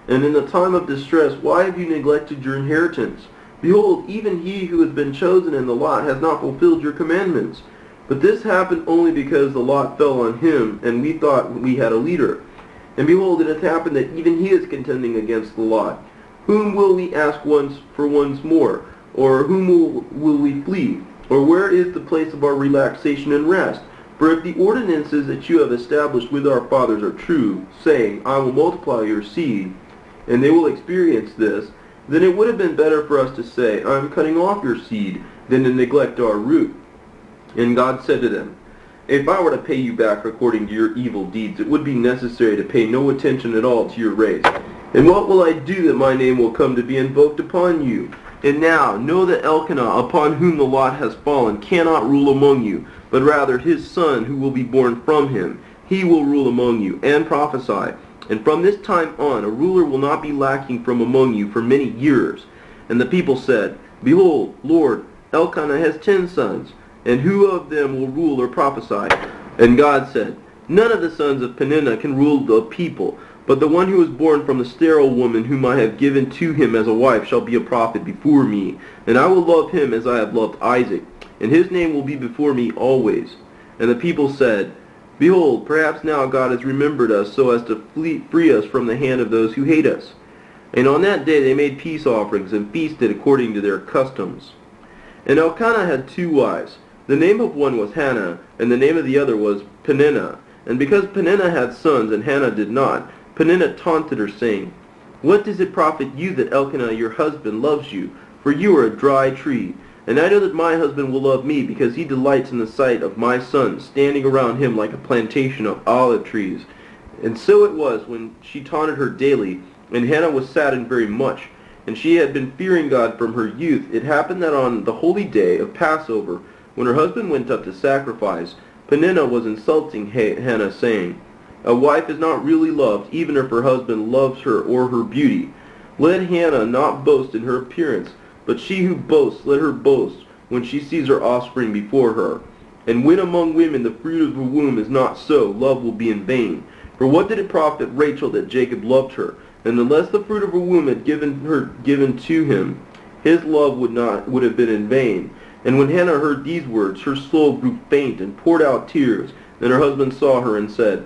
S1: And in the time of distress, why have you neglected your inheritance? Behold, even he who has been chosen in the lot has not fulfilled your commandments. But this happened only because the lot fell on him, and we thought we had a leader. And behold, it hath happened that even he is contending against the lot. Whom will we ask once for once more? Or whom will, will we flee? Or where is the place of our relaxation and rest? For if the ordinances that you have established with our fathers are true, saying, I will multiply your seed, and they will experience this, then it would have been better for us to say, I am cutting off your seed, than to neglect our root. And God said to them, If I were to pay you back according to your evil deeds, it would be necessary to pay no attention at all to your race. And what will I do that my name will come to be invoked upon you? And now know that Elkanah, upon whom the lot has fallen, cannot rule among you, but rather his son who will be born from him. He will rule among you, and prophesy. And from this time on a ruler will not be lacking from among you for many years. And the people said, Behold, Lord, Elkanah has ten sons, and who of them will rule or prophesy? And God said, None of the sons of Peninnah can rule the people, but the one who is born from the sterile woman whom I have given to him as a wife shall be a prophet before me. And I will love him as I have loved Isaac, and his name will be before me always. And the people said, Behold, perhaps now God has remembered us so as to flee, free us from the hand of those who hate us. And on that day they made peace offerings and feasted according to their customs. And Elkanah had two wives. The name of one was Hannah, and the name of the other was Peninnah. And because Peninnah had sons and Hannah did not, Peninnah taunted her, saying, What does it profit you that Elkanah your husband loves you? For you are a dry tree. And I know that my husband will love me, because he delights in the sight of my sons, standing around him like a plantation of olive trees. And so it was, when she taunted her daily, and Hannah was saddened very much, and she had been fearing God from her youth, it happened that on the holy day of Passover, when her husband went up to sacrifice, Peninnah was insulting Hannah, saying, A wife is not really loved, even if her husband loves her or her beauty. Let Hannah not boast in her appearance, but she who boasts, let her boast when she sees her offspring before her. And when among women the fruit of the womb is not so, love will be in vain. For what did it profit Rachel that Jacob loved her? And unless the fruit of her womb had given her given to him, his love would not would have been in vain. And when Hannah heard these words, her soul grew faint and poured out tears. Then her husband saw her and said,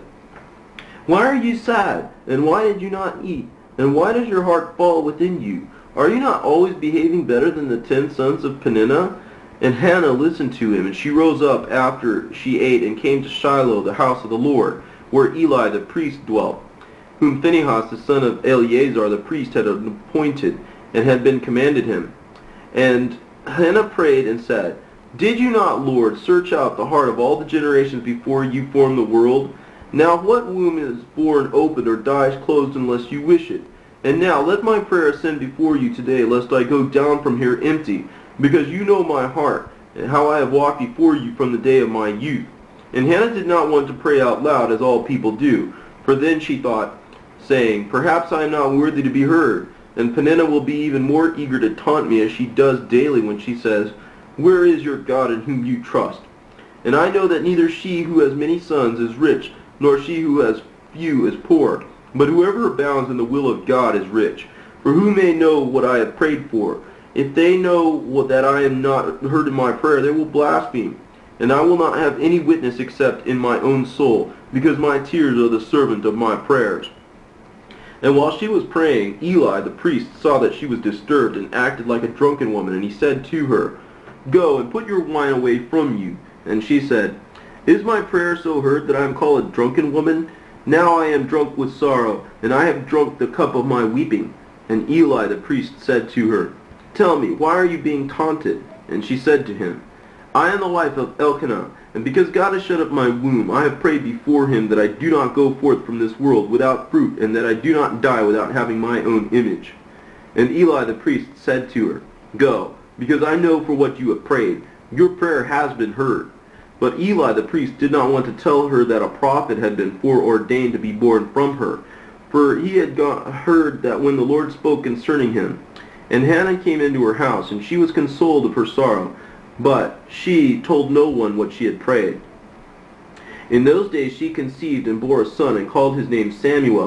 S1: Why are you sad? And why did you not eat? And why does your heart fall within you? Are you not always behaving better than the ten sons of Peninnah? And Hannah listened to him, and she rose up after she ate and came to Shiloh, the house of the Lord, where Eli the priest dwelt, whom Phinehas the son of Eleazar the priest had appointed, and had been commanded him. And Hannah prayed and said, Did you not, Lord, search out the heart of all the generations before you formed the world? Now what womb is born open or dies closed unless you wish it? And now let my prayer ascend before you today, lest I go down from here empty, because you know my heart, and how I have walked before you from the day of my youth. And Hannah did not want to pray out loud, as all people do, for then she thought, saying, Perhaps I am not worthy to be heard. And Peninnah will be even more eager to taunt me, as she does daily when she says, Where is your God in whom you trust? And I know that neither she who has many sons is rich, nor she who has few is poor. But whoever abounds in the will of God is rich. For who may know what I have prayed for? If they know that I am not heard in my prayer, they will blaspheme. And I will not have any witness except in my own soul, because my tears are the servant of my prayers. And while she was praying, Eli the priest saw that she was disturbed and acted like a drunken woman, and he said to her, Go and put your wine away from you. And she said, Is my prayer so heard that I am called a drunken woman? Now I am drunk with sorrow, and I have drunk the cup of my weeping. And Eli the priest said to her, Tell me, why are you being taunted? And she said to him, I am the wife of Elkanah, and because God has shut up my womb, I have prayed before him that I do not go forth from this world without fruit, and that I do not die without having my own image. And Eli the priest said to her, Go, because I know for what you have prayed. Your prayer has been heard. But Eli the priest did not want to tell her that a prophet had been foreordained to be born from her, for he had got, heard that when the Lord spoke concerning him. And Hannah came into her house, and she was consoled of her sorrow, but she told no one what she had prayed. In those days she conceived and bore a son, and called his name Samuel.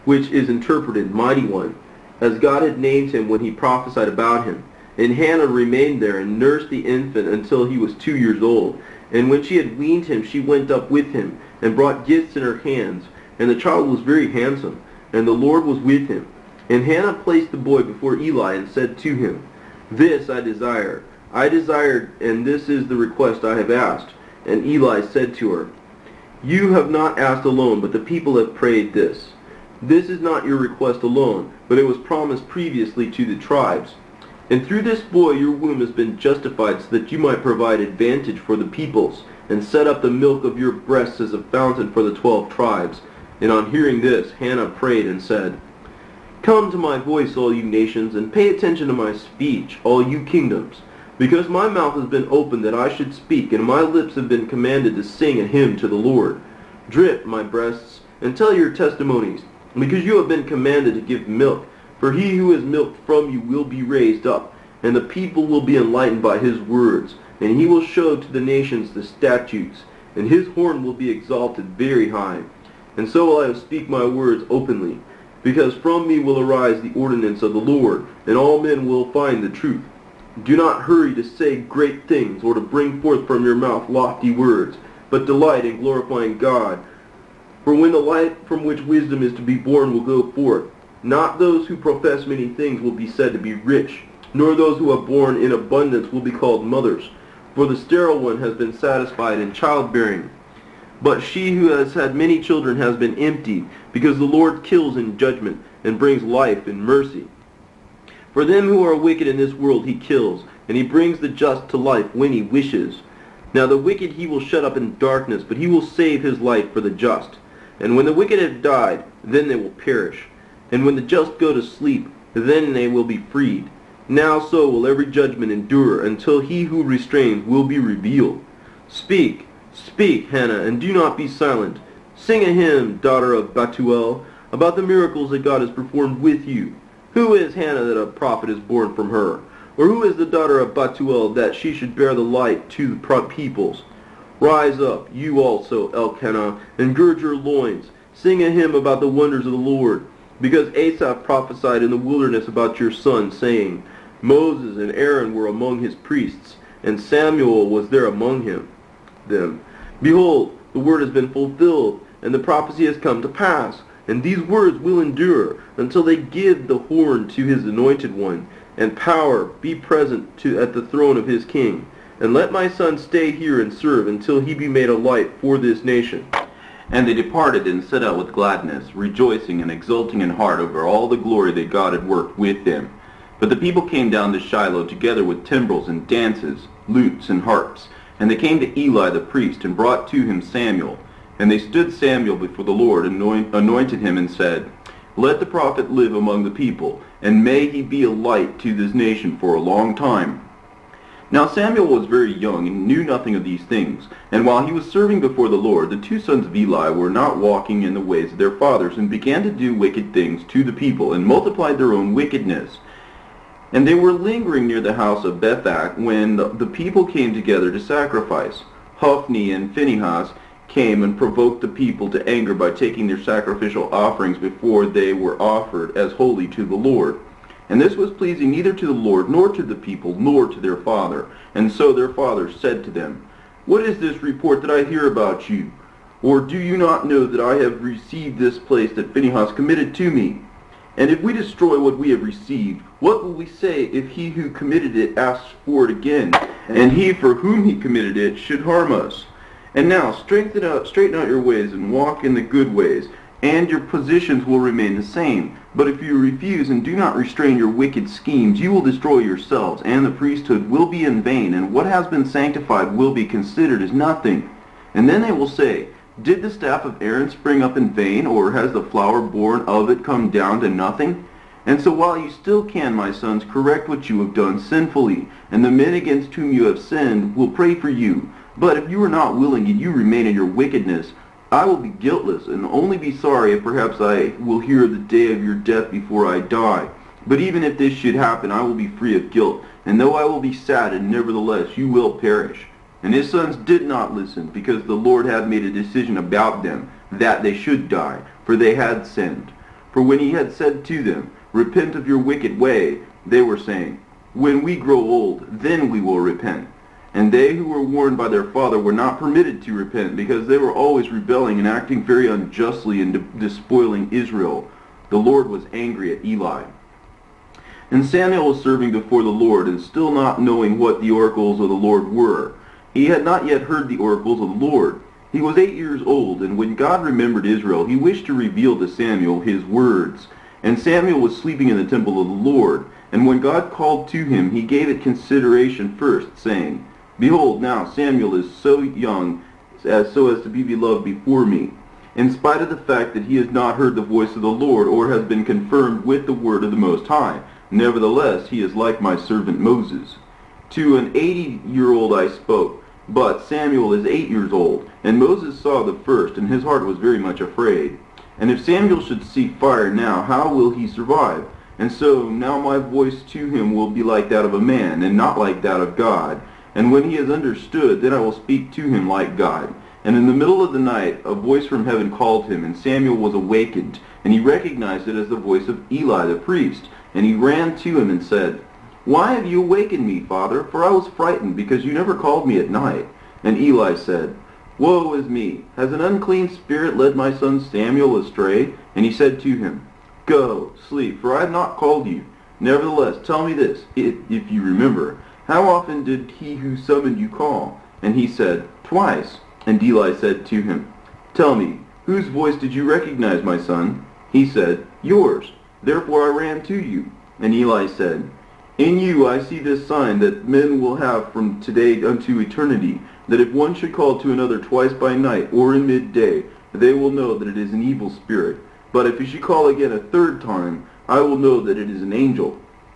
S1: which is interpreted Mighty One, as God had named him when he prophesied about him. And Hannah remained there and nursed the infant until he was two years old. And when she had weaned him, she went up with him and brought gifts in her hands. And the child was very handsome, and the Lord was with him. And Hannah placed the boy before Eli and said to him, This I desire. I desired, and this is the request I have asked. And Eli said to her, You have not asked alone, but the people have prayed this. This is not your request alone, but it was promised previously to the tribes. And through this boy your womb has been justified, so that you might provide advantage for the peoples, and set up the milk of your breasts as a fountain for the twelve tribes. And on hearing this, Hannah prayed and said, Come to my voice, all you nations, and pay attention to my speech, all you kingdoms. Because my mouth has been opened that I should speak, and my lips have been commanded to sing a hymn to the Lord. Drip, my breasts, and tell your testimonies, because you have been commanded to give milk. For he who is milked from you will be raised up, and the people will be enlightened by his words. And he will show to the nations the statutes, and his horn will be exalted very high. And so will I speak my words openly, because from me will arise the ordinance of the Lord, and all men will find the truth. Do not hurry to say great things, or to bring forth from your mouth lofty words, but delight in glorifying God. For when the light from which wisdom is to be born will go forth, not those who profess many things will be said to be rich, nor those who are born in abundance will be called mothers. For the sterile one has been satisfied in childbearing. But she who has had many children has been empty, because the Lord kills in judgment, and brings life in mercy. For them who are wicked in this world he kills, and he brings the just to life when he wishes. Now the wicked he will shut up in darkness, but he will save his life for the just. And when the wicked have died, then they will perish. And when the just go to sleep, then they will be freed. Now so will every judgment endure, until he who restrains will be revealed. Speak, speak, Hannah, and do not be silent. Sing a hymn, daughter of Bethuel, about the miracles that God has performed with you. Who is Hannah that a prophet is born from her? Or who is the daughter of Bethuel that she should bear the light to the peoples? Rise up, you also, Elkanah, and gird your loins. Sing a hymn about the wonders of the Lord. Because Asaph prophesied in the wilderness about your son, saying, Moses and Aaron were among his priests, and Samuel was there among him, them. Behold, the word has been fulfilled, and the prophecy has come to pass. And these words will endure until they give the horn to his anointed one, and power be present to at the throne of his king. And let my son stay here and serve until he be made a light for this nation.
S2: And they departed and set out with gladness, rejoicing and exulting in heart over all the glory that God had worked with them. But the people came down to Shiloh together with timbrels and dances, lutes and harps. And they came to Eli the priest, and brought to him Samuel. And they stood Samuel before the Lord, and anointed him, and said, Let the prophet live among the people, and may he be a light to this nation for a long time. Now Samuel was very young, and knew nothing of these things. And while he was serving before the Lord, the two sons of Eli were not walking in the ways of their fathers, and began to do wicked things to the people, and multiplied their own wickedness. And they were lingering near the house of Bethak, when the, the people came together to sacrifice. Hophni and Phinehas came and provoked the people to anger by taking their sacrificial offerings before they were offered as holy to the Lord. And this was pleasing neither to the Lord, nor to the people, nor to their father. And so their father said to them, What is this report that I hear about you? Or do you not know that I have received this place that Phinehas committed to me? And if we destroy what we have received, what will we say if he who committed it asks for it again, and he for whom he committed it should harm us? And now straighten out, straighten out your ways, and walk in the good ways, and your positions will remain the same. But if you refuse and do not restrain your wicked schemes, you will destroy yourselves, and the priesthood will be in vain, and what has been sanctified will be considered as nothing. And then they will say, Did the staff of Aaron spring up in vain, or has the flower born of it come down to nothing? And so while you still can, my sons, correct what you have done sinfully, and the men against whom you have sinned will pray for you. But if you are not willing and you remain in your wickedness, I will be guiltless, and only be sorry if perhaps I will hear of the day of your death before I die. But even if this should happen, I will be free of guilt, and though I will be saddened, nevertheless you will perish. And his sons did not listen, because the Lord had made a decision about them, that they should die, for they had sinned. For when he had said to them, Repent of your wicked way, they were saying, When we grow old, then we will repent. And they who were warned by their father were not permitted to repent, because they were always rebelling and acting very unjustly and de- despoiling Israel. The Lord was angry at Eli. And Samuel was serving before the Lord, and still not knowing what the oracles of the Lord were. He had not yet heard the oracles of the Lord. He was eight years old, and when God remembered Israel, he wished to reveal to Samuel his words. And Samuel was sleeping in the temple of the Lord. And when God called to him, he gave it consideration first, saying, Behold, now Samuel is so young as so as to be beloved before me, in spite of the fact that he has not heard the voice of the Lord, or has been confirmed with the word of the Most High. Nevertheless, he is like my servant Moses. To an eighty-year-old I spoke, but Samuel is eight years old. And Moses saw the first, and his heart was very much afraid. And if Samuel should see fire now, how will he survive? And so now my voice to him will be like that of a man, and not like that of God. And when he has understood, then I will speak to him like God. And in the middle of the night, a voice from heaven called him, and Samuel was awakened, and he recognized it as the voice of Eli the priest. And he ran to him and said, Why have you awakened me, father? For I was frightened, because you never called me at night. And Eli said, Woe is me! Has an unclean spirit led my son Samuel astray? And he said to him, Go, sleep, for I have not called you. Nevertheless, tell me this, if, if you remember. How often did he who summoned you call? And he said, Twice. And Eli said to him, Tell me, whose voice did you recognize, my son? He said, Yours. Therefore I ran to you. And Eli said, In you I see this sign that men will have from today unto eternity, that if one should call to another twice by night or in midday, they will know that it is an evil spirit. But if he should call again a third time, I will know that it is an angel.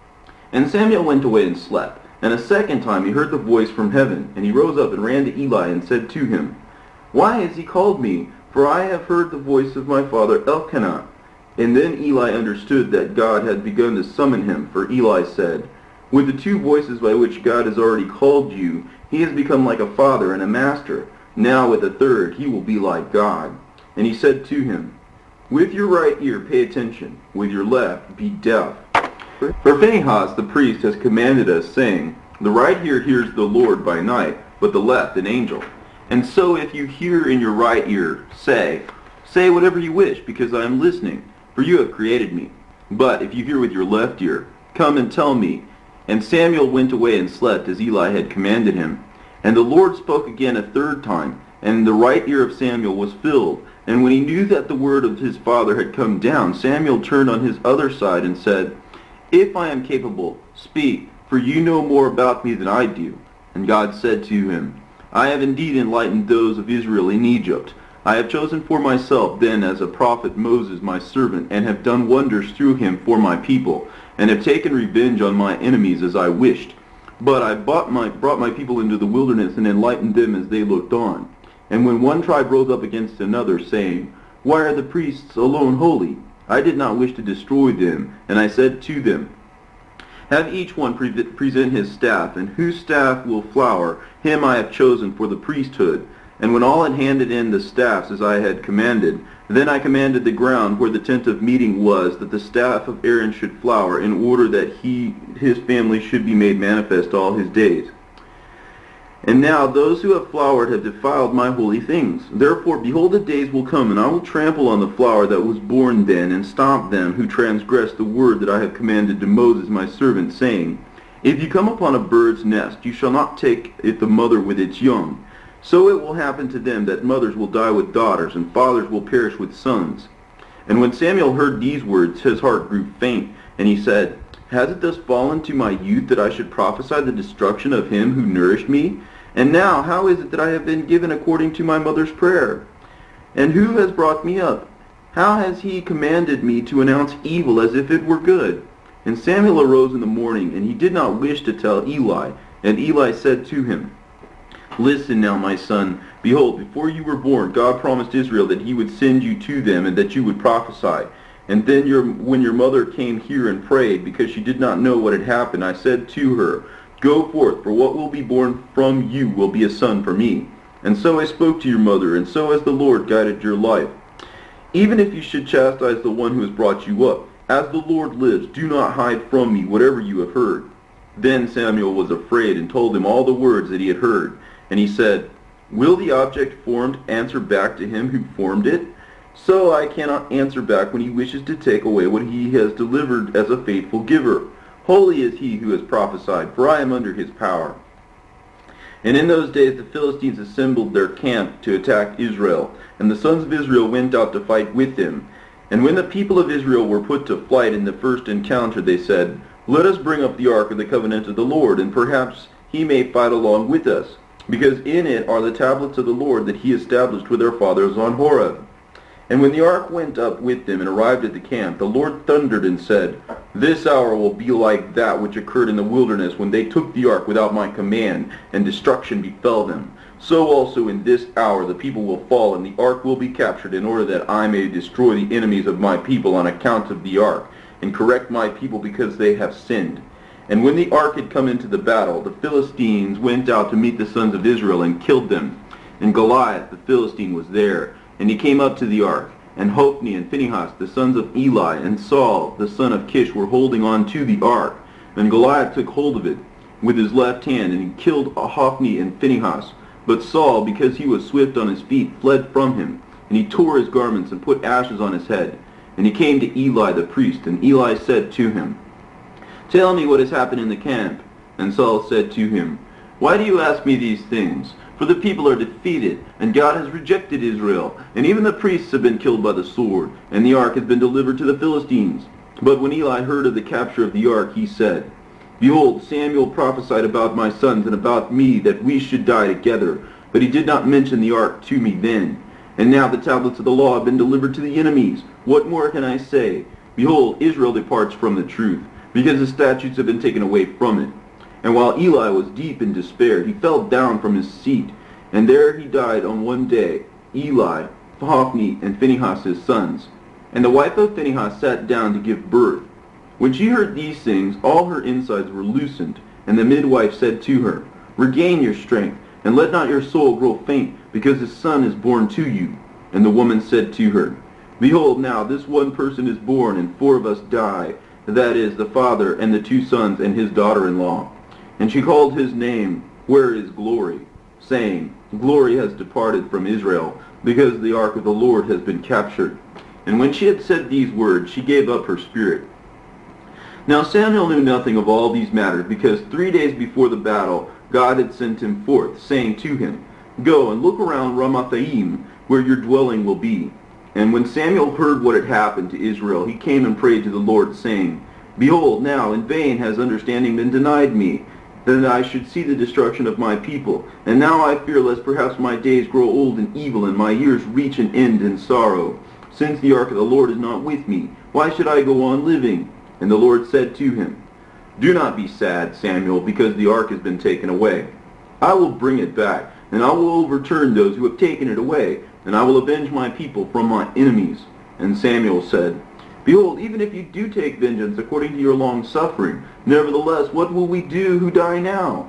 S2: And Samuel went away and slept. And a second time he heard the voice from heaven, and he rose up and ran to Eli and said to him, Why has he called me? For I have heard the voice of my father Elkanah. And then Eli understood that God had begun to summon him, for Eli said, With the two voices by which God has already called you, he has become like a father and a master. Now with a third he will be like God. And he said to him, With your right ear pay attention, with your left be deaf. For Phinehas the priest has commanded us, saying, The right ear hears the Lord by night, but the left an angel. And so if you hear in your right ear, say, Say whatever you wish, because I am listening, for you have created me. But if you hear with your left ear, come and tell me. And Samuel went away and slept, as Eli had commanded him. And the Lord spoke again a third time, and the right ear of Samuel was filled. And when he knew that the word of his father had come down, Samuel turned on his other side and said, If I am capable, speak, for you know more about me than I do. And God said to him, I have indeed enlightened those of Israel in Egypt. I have chosen for myself then as a prophet Moses my servant, and have done wonders through him for my people, and have taken revenge on my enemies as I wished. But I brought my, brought my people into the wilderness and enlightened them as they looked on. And when one tribe rose up against another, saying, Why are the priests alone holy? I did not wish to destroy them, and I said to them, Have each one pre- present his staff, and whose staff will flower, him I have chosen for the priesthood. And when all had handed in the staffs as I had commanded, then I commanded the ground where the tent of meeting was, that the staff of Aaron should flower, in order that he his family should be made manifest all his days. And now those who have flowered have defiled my holy things. Therefore, behold, the days will come, and I will trample on the flower that was born then, and stomp them who transgress the word that I have commanded to Moses my servant, saying, If you come upon a bird's nest, you shall not take it the mother with its young. So it will happen to them that mothers will die with daughters, and fathers will perish with sons. And when Samuel heard these words, his heart grew faint, and he said, Has it thus fallen to my youth that I should prophesy the destruction of him who nourished me? And now, how is it that I have been given according to my mother's prayer? And who has brought me up? How has he commanded me to announce evil as if it were good? And Samuel arose in the morning, and he did not wish to tell Eli. And Eli said to him, Listen now, my son. Behold, before you were born, God promised Israel that he would send you to them, and that you would prophesy. And then your, when your mother came here and prayed, because she did not know what had happened, I said to her, Go forth, for what will be born from you will be a son for me. And so I spoke to your mother, and so has the Lord guided your life. Even if you should chastise the one who has brought you up, as the Lord lives, do not hide from me whatever you have heard." Then Samuel was afraid and told him all the words that he had heard. And he said, "Will the object formed answer back to him who formed it? So I cannot answer back when he wishes to take away what he has delivered as a faithful giver. Holy is he who has prophesied, for I am under his power." And in those days the Philistines assembled their camp to attack Israel, and the sons of Israel went out to fight with them. And when the people of Israel were put to flight in the first encounter, they said, "Let us bring up the ark of the covenant of the Lord, and perhaps he may fight along with us, because in it are the tablets of the Lord that he established with our fathers on Horeb." And when the ark went up with them and arrived at the camp, the Lord thundered and said, "This hour will be like that which occurred in the wilderness when they took the ark without my command, and destruction befell them. So also in this hour the people will fall, and the ark will be captured, in order that I may destroy the enemies of my people on account of the ark, and correct my people because they have sinned." And when the ark had come into the battle, the Philistines went out to meet the sons of Israel and killed them. And Goliath the Philistine was there, and he came up to the ark. And Hophni and Phinehas, the sons of Eli, and Saul, the son of Kish, were holding on to the ark. And Goliath took hold of it with his left hand, and he killed Hophni and Phinehas. But Saul, because he was swift on his feet, fled from him. And he tore his garments and put ashes on his head. And he came to Eli the priest, and Eli said to him, "Tell me what has happened in the camp." And Saul said to him, "Why do you ask me these things? For the people are defeated, and God has rejected Israel, and even the priests have been killed by the sword, and the ark has been delivered to the Philistines." But when Eli heard of the capture of the ark, he said, "Behold, Samuel prophesied about my sons and about me that we should die together, but he did not mention the ark to me then. And now the tablets of the law have been delivered to the enemies. What more can I say? Behold, Israel departs from the truth, because the statutes have been taken away from it." And while Eli was deep in despair, he fell down from his seat, and there he died on one day, Eli, Hophni, and Phinehas his sons. And the wife of Phinehas sat down to give birth. When she heard these things, all her insides were loosened, and the midwife said to her, "Regain your strength, and let not your soul grow faint, because a son is born to you." And the woman said to her, "Behold, now this one person is born, and four of us die, that is, the father and the two sons and his daughter-in-law." And she called his name, "Where is Glory?" saying, "Glory has departed from Israel, because the ark of the Lord has been captured." And when she had said these words, she gave up her spirit. Now Samuel knew nothing of all these matters, because three days before the battle God had sent him forth, saying to him, "Go and look around Ramathaim, where your dwelling will be." And when Samuel heard what had happened to Israel, he came and prayed to the Lord, saying, "Behold, now in vain has understanding been denied me, that I should see the destruction of my people. And now I fear lest perhaps my days grow old and evil, and my years reach an end in sorrow. Since the ark of the Lord is not with me, why should I go on living?" And the Lord said to him, "Do not be sad, Samuel, because the ark has been taken away. I will bring it back, and I will overturn those who have taken it away, and I will avenge my people from my enemies." And Samuel said, "Behold, even if you do take vengeance according to your long suffering, nevertheless, what will we do who die now?"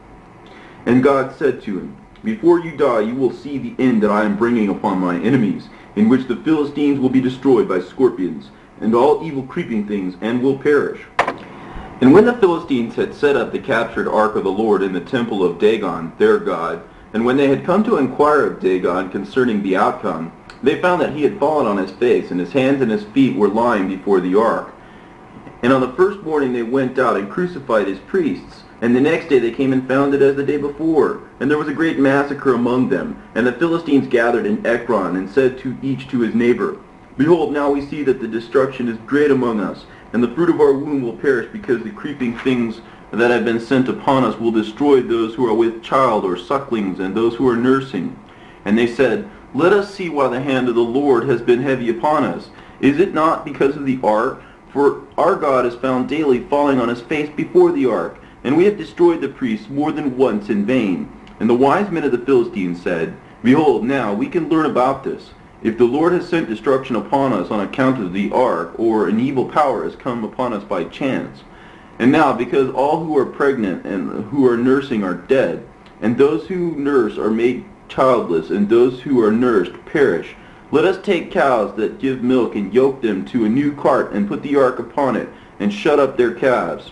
S2: And God said to him, "Before you die, you will see the end that I am bringing upon my enemies, in which the Philistines will be destroyed by scorpions, and all evil creeping things, and will perish." And when the Philistines had set up the captured ark of the Lord in the temple of Dagon, their god, and when they had come to inquire of Dagon concerning the outcome, they found that he had fallen on his face, and his hands and his feet were lying before the ark. And on the first morning they went out and crucified his priests. And the next day they came and found it as the day before. And there was a great massacre among them. And the Philistines gathered in Ekron, and said to each to his neighbor, "Behold, now we see that the destruction is great among us, and the fruit of our womb will perish, because the creeping things that have been sent upon us will destroy those who are with child or sucklings, and those who are nursing." And they said, "Let us see why the hand of the Lord has been heavy upon us. Is it not because of the ark? For our God is found daily falling on his face before the ark, and we have destroyed the priests more than once in vain." And the wise men of the Philistines said, "Behold, now we can learn about this. If the Lord has sent destruction upon us on account of the ark, or an evil power has come upon us by chance. And now, because all who are pregnant and who are nursing are dead, and those who nurse are made childless, and those who are nursed perish, Let us take cows that give milk and yoke them to a new cart and put the ark upon it and shut up their calves.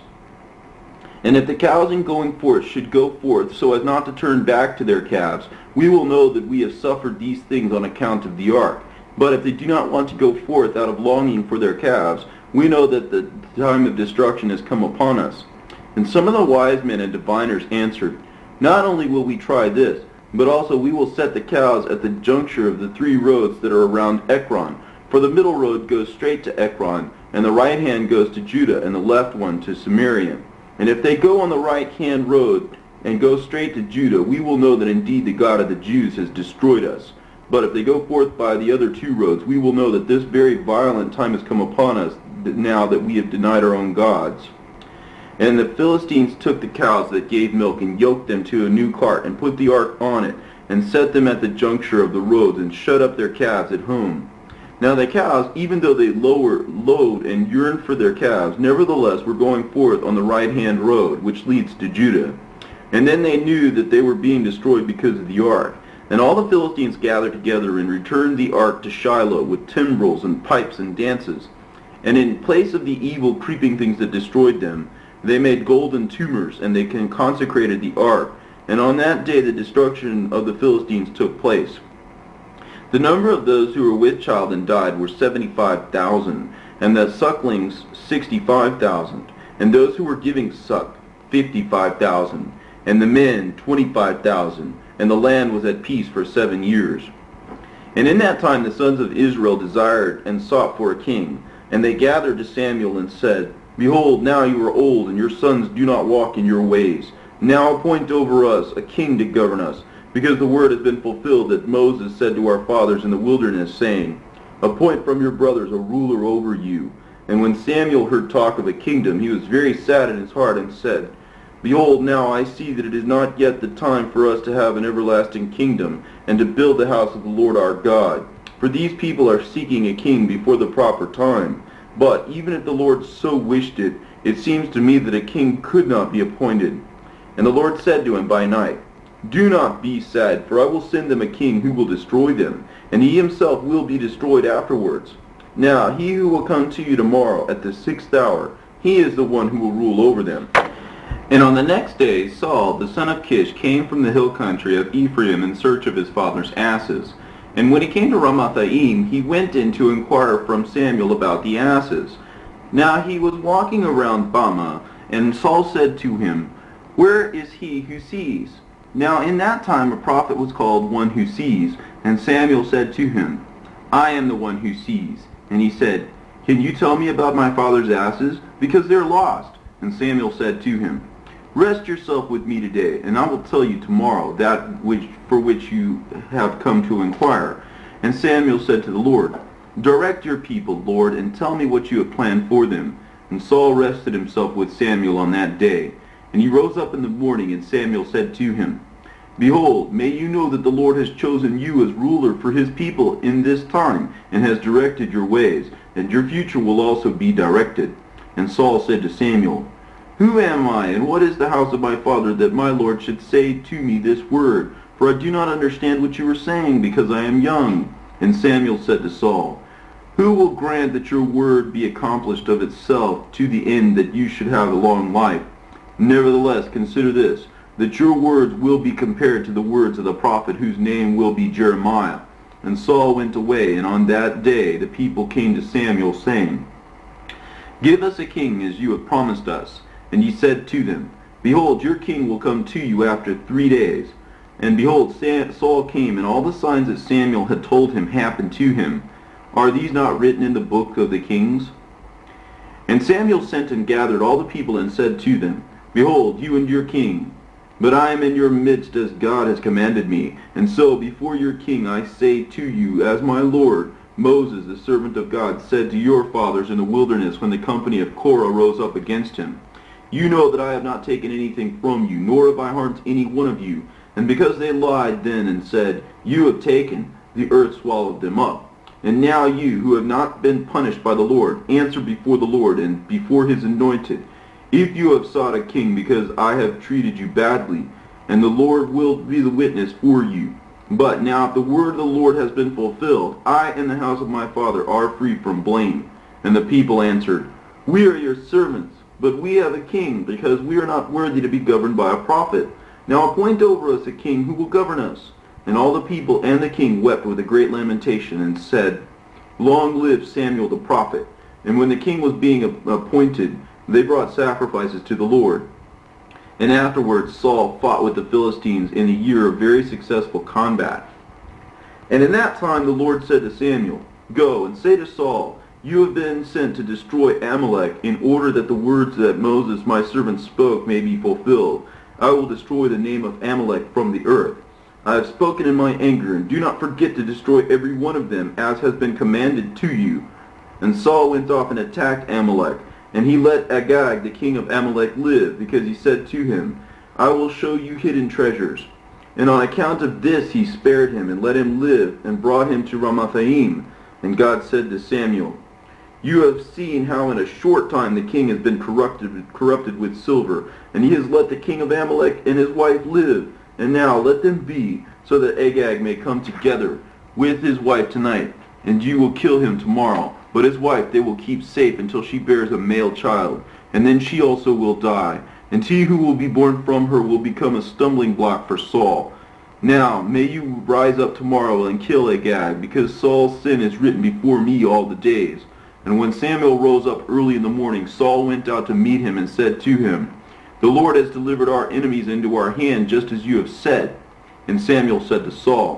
S2: And if the cows in going forth should go forth so as not to turn back to their calves, we will know that we have suffered these things on account of the ark. But if they do not want to go forth out of longing for their calves, we know that the time of destruction has come upon us. And some of the wise men and diviners answered, Not only will we try this, but also we will set the cows at the juncture of the three roads that are around Ekron. For the middle road goes straight to Ekron, and the right hand goes to Judah, and the left one to Samaria. And if they go on the right-hand road and go straight to Judah, we will know that indeed the God of the Jews has destroyed us. But if they go forth by the other two roads, we will know that this very violent time has come upon us, now that we have denied our own gods. And the Philistines took the cows that gave milk and yoked them to a new cart and put the ark on it and set them at the juncture of the roads and shut up their calves at home. Now the cows, even though they lower, lowed and yearned for their calves, nevertheless were going forth on the right-hand road, which leads to Judah. And then they knew that they were being destroyed because of the ark. And all the Philistines gathered together and returned the ark to Shiloh with timbrels and pipes and dances. And in place of the evil creeping things that destroyed them, they made golden tumors, and they consecrated the ark. And on that day the destruction of the Philistines took place. The number of those who were with child and died were seventy-five thousand, and the sucklings sixty-five thousand, and those who were giving suck fifty-five thousand, and the men twenty-five thousand, and the land was at peace for seven years. And in that time the sons of Israel desired and sought for a king, and they gathered to Samuel and said, Behold, now you are old, and your sons do not walk in your ways. Now appoint over us a king to govern us, because the word has been fulfilled that Moses said to our fathers in the wilderness, saying, Appoint from your brothers a ruler over you. And when Samuel heard talk of a kingdom, he was very sad in his heart, and said, Behold, now I see that it is not yet the time for us to have an everlasting kingdom, and to build the house of the Lord our God. For these people are seeking a king before the proper time. But even if the Lord so wished it, it seems to me that a king could not be appointed. And the Lord said to him by night, Do not be sad, for I will send them a king who will destroy them, and he himself will be destroyed afterwards. Now he who will come to you tomorrow at the sixth hour, he is the one who will rule over them. And on the next day Saul, the son of Kish, came from the hill country of Ephraim in search of his father's asses. And when he came to Ramathaim, he went in to inquire from Samuel about the asses. Now he was walking around Bama, and Saul said to him, Where is he who sees? Now in that time a prophet was called One Who Sees, and Samuel said to him, I am the one who sees. And he said, Can you tell me about my father's asses? Because they're lost. And Samuel said to him, Rest yourself with me today, and I will tell you tomorrow that which for which you have come to inquire. And Samuel said to the Lord, Direct your people, Lord, and tell me what you have planned for them. And Saul rested himself with Samuel on that day. And he rose up in the morning, and Samuel said to him, Behold, may you know that the Lord has chosen you as ruler for his people in this time, and has directed your ways, and your future will also be directed. And Saul said to Samuel, Who am I, and what is the house of my father, that my Lord should say to me this word? For I do not understand what you are saying, because I am young. And Samuel said to Saul, Who will grant that your word be accomplished of itself, to the end that you should have a long life? Nevertheless, consider this, that your words will be compared to the words of the prophet whose name will be Jeremiah. And Saul went away, and on that day the people came to Samuel, saying, Give us a king as you have promised us. And he said to them, Behold, your king will come to you after three days. And behold, Saul came, and all the signs that Samuel had told him happened to him. Are these not written in the book of the kings? And Samuel sent and gathered all the people, and said to them, Behold, you and your king. But I am in your midst as God has commanded me. And so before your king I say to you, as my Lord, Moses, the servant of God, said to your fathers in the wilderness when the company of Korah rose up against him, You know that I have not taken anything from you, nor have I harmed any one of you. And because they lied then and said, You have taken, the earth swallowed them up. And now you, who have not been punished by the Lord, answer before the Lord and before his anointed, If you have sought a king because I have treated you badly, and the Lord will be the witness for you. But now if the word of the Lord has been fulfilled, I and the house of my father are free from blame. And the people answered, We are your servants, but we have a king, because we are not worthy to be governed by a prophet. Now appoint over us a king who will govern us. And all the people and the king wept with a great lamentation, and said, Long live Samuel the prophet. And when the king was being appointed, they brought sacrifices to the Lord. And afterwards Saul fought with the Philistines in a year of very successful combat. And in that time the Lord said to Samuel, Go and say to Saul, You have been sent to destroy Amalek, in order that the words that Moses my servant spoke may be fulfilled. I will destroy the name of Amalek from the earth. I have spoken in my anger, and do not forget to destroy every one of them, as has been commanded to you. And Saul went off and attacked Amalek. And he let Agag, the king of Amalek, live, because he said to him, I will show you hidden treasures. And on account of this he spared him, and let him live, and brought him to Ramathaim. And God said to Samuel, You have seen how in a short time the king has been corrupted, corrupted with silver, and he has let the king of Amalek and his wife live. And now let them be, so that Agag may come together with his wife tonight, and you will kill him tomorrow. But his wife they will keep safe until she bears a male child, and then she also will die, and he who will be born from her will become a stumbling block for Saul. Now may you rise up tomorrow and kill Agag, because Saul's sin is written before me all the days. And when Samuel rose up early in the morning, Saul went out to meet him and said to him, The Lord has delivered our enemies into our hand, just as you have said. And Samuel said to Saul,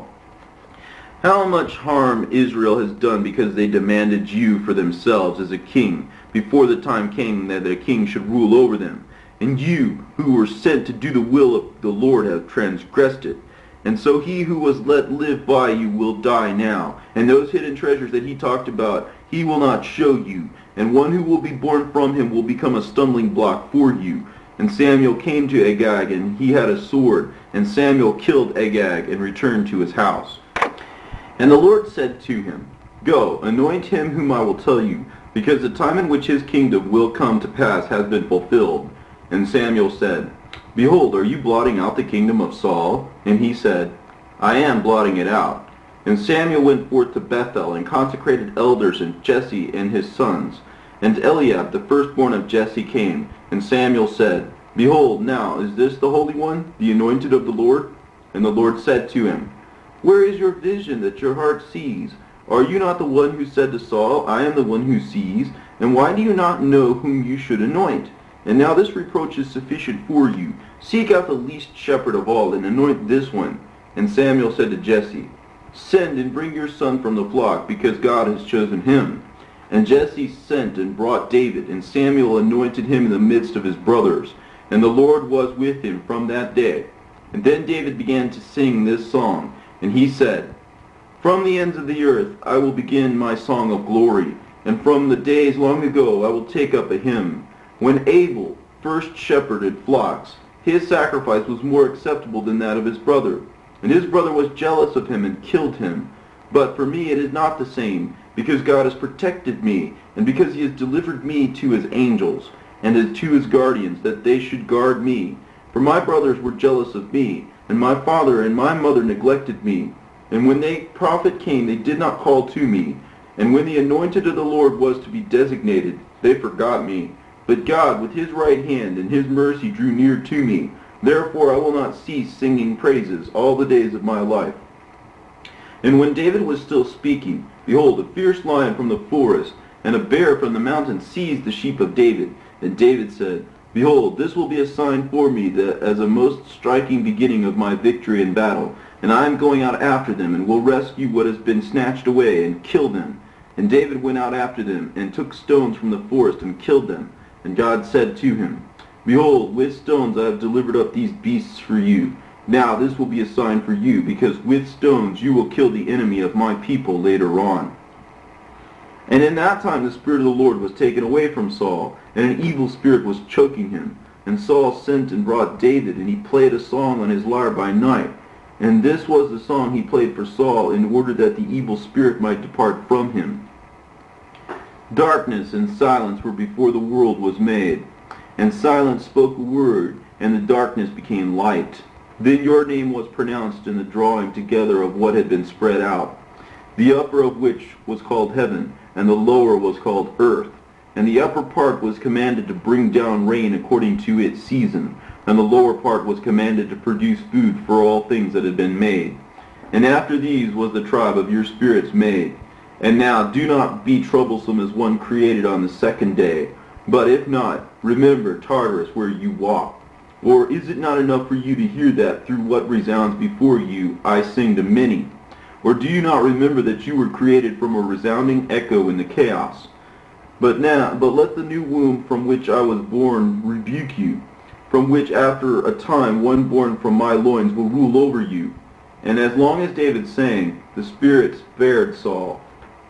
S2: How much harm Israel has done because they demanded you for themselves as a king, before the time came that a king should rule over them. And you, who were sent to do the will of the Lord, have transgressed it. And so he who was let live by you will die now. And those hidden treasures that he talked about, he will not show you. And one who will be born from him will become a stumbling block for you. And Samuel came to Agag, and he had a sword. And Samuel killed Agag and returned to his house. And the Lord said to him, Go, anoint him whom I will tell you, because the time in which his kingdom will come to pass has been fulfilled. And Samuel said, Behold, are you blotting out the kingdom of Saul? And he said, I am blotting it out. And Samuel went forth to Bethel, and consecrated elders, and Jesse and his sons. And Eliab, the firstborn of Jesse, came. And Samuel said, Behold, now is this the Holy One, the anointed of the Lord? And the Lord said to him, Where is your vision that your heart sees? Are you not the one who said to Saul, I am the one who sees? And why do you not know whom you should anoint? And now this reproach is sufficient for you. Seek out the least shepherd of all, and anoint this one. And Samuel said to Jesse, Send and bring your son from the flock, because God has chosen him. And Jesse sent and brought David, and Samuel anointed him in the midst of his brothers. And the Lord was with him from that day. And then David began to sing this song. And he said, From the ends of the earth I will begin my song of glory, and from the days long ago I will take up a hymn. When Abel first shepherded flocks, his sacrifice was more acceptable than that of his brother. And his brother was jealous of him and killed him. But for me it is not the same, because God has protected me, and because he has delivered me to his angels, and to his guardians, that they should guard me. For my brothers were jealous of me, and my father and my mother neglected me. And when the prophet came, they did not call to me. And when the anointed of the Lord was to be designated, they forgot me. But God, with his right hand and his mercy, drew near to me. Therefore I will not cease singing praises all the days of my life. And when David was still speaking, behold, a fierce lion from the forest and a bear from the mountain seized the sheep of David. And David said, Behold, this will be a sign for me, that as a most striking beginning of my victory in battle. And I am going out after them, and will rescue what has been snatched away, and kill them. And David went out after them, and took stones from the forest, and killed them. And God said to him, Behold, with stones I have delivered up these beasts for you. Now this will be a sign for you, because with stones you will kill the enemy of my people later on. And in that time the Spirit of the Lord was taken away from Saul, and an evil spirit was choking him. And Saul sent and brought David, and he played a song on his lyre by night. And this was the song he played for Saul, in order that the evil spirit might depart from him. Darkness and silence were before the world was made. And silence spoke a word, and the darkness became light. Then your name was pronounced in the drawing together of what had been spread out, the upper of which was called heaven, and the lower was called earth. And the upper part was commanded to bring down rain according to its season, and the lower part was commanded to produce food for all things that had been made. And after these was the tribe of your spirits made. And now do not be troublesome as one created on the second day. But if not, remember Tartarus where you walk. Or is it not enough for you to hear that through what resounds before you I sing to many? Or do you not remember that you were created from a resounding echo in the chaos? But now, but let the new womb from which I was born rebuke you, from which after a time one born from my loins will rule over you. And as long as David sang, the Spirit spared Saul.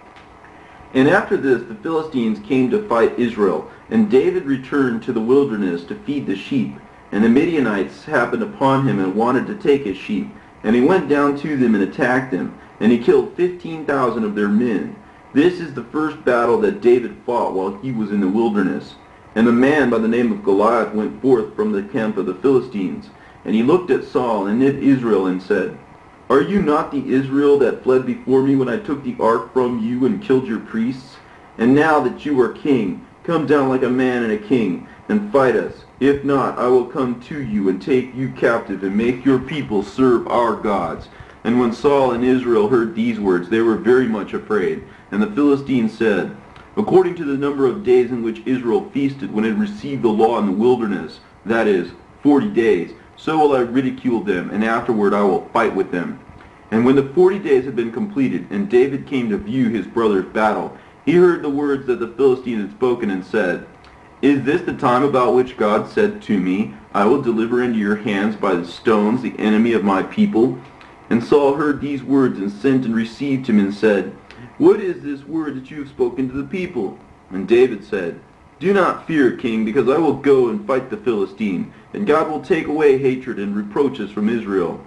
S2: And after this the Philistines came to fight Israel, and David returned to the wilderness to feed the sheep. And the Midianites happened upon him and wanted to take his sheep. And he went down to them and attacked them, and he killed fifteen thousand of their men. This is the first battle that David fought while he was in the wilderness. And a man by the name of Goliath went forth from the camp of the Philistines. And he looked at Saul and at Israel and said, Are you not the Israel that fled before me when I took the ark from you and killed your priests? And now that you are king, come down like a man and a king, and fight us. If not, I will come to you and take you captive and make your people serve our gods. And when Saul and Israel heard these words, they were very much afraid. And the Philistines said, According to the number of days in which Israel feasted when it received the law in the wilderness, that is, forty days, so will I ridicule them, and afterward I will fight with them. And when the forty days had been completed, and David came to view his brother's battle, he heard the words that the Philistines had spoken and said, Is this the time about which God said to me, I will deliver into your hands by the stones the enemy of my people? And Saul heard these words and sent and received him and said, What is this word that you have spoken to the people? And David said, Do not fear, king, because I will go and fight the Philistine, and God will take away hatred and reproaches from Israel.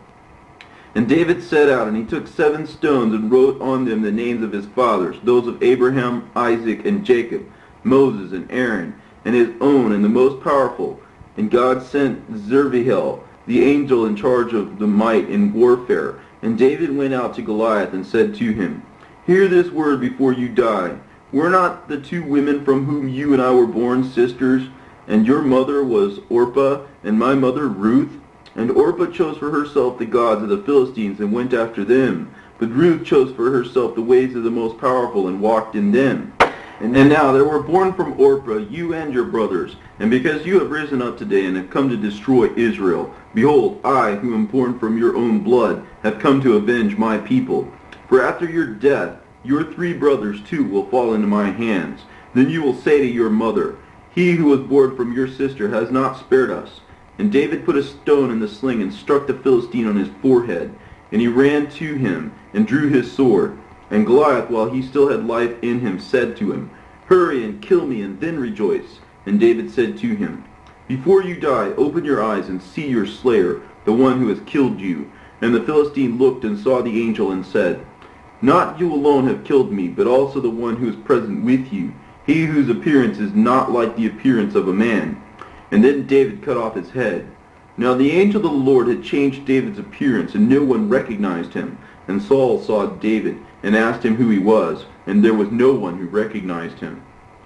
S2: And David set out, and he took seven stones and wrote on them the names of his fathers, those of Abraham, Isaac, and Jacob, Moses and Aaron, and his own and the most powerful. And God sent Zerubbabel, the angel in charge of the might in warfare. And David went out to Goliath and said to him, Hear this word before you die. Were not the two women from whom you and I were born sisters? And your mother was Orpah, and my mother Ruth? And Orpah chose for herself the gods of the Philistines and went after them. But Ruth chose for herself the ways of the most powerful and walked in them. And now there were born from Orpah you and your brothers. And because you have risen up today and have come to destroy Israel, behold, I, who am born from your own blood, have come to avenge my people. For after your death, your three brothers too will fall into my hands. Then you will say to your mother, He who was born from your sister has not spared us. And David put a stone in the sling and struck the Philistine on his forehead. And he ran to him and drew his sword. And Goliath, while he still had life in him, said to him, Hurry and kill me, and then rejoice. And David said to him, Before you die, open your eyes and see your slayer, the one who has killed you. And the Philistine looked and saw the angel and said, Not you alone have killed me, but also the one who is present with you, he whose appearance is not like the appearance of a man. And then David cut off his head. Now the angel of the Lord had changed David's appearance, and no one recognized him. And Saul saw David, and asked him who he was, and there was no one who recognized him.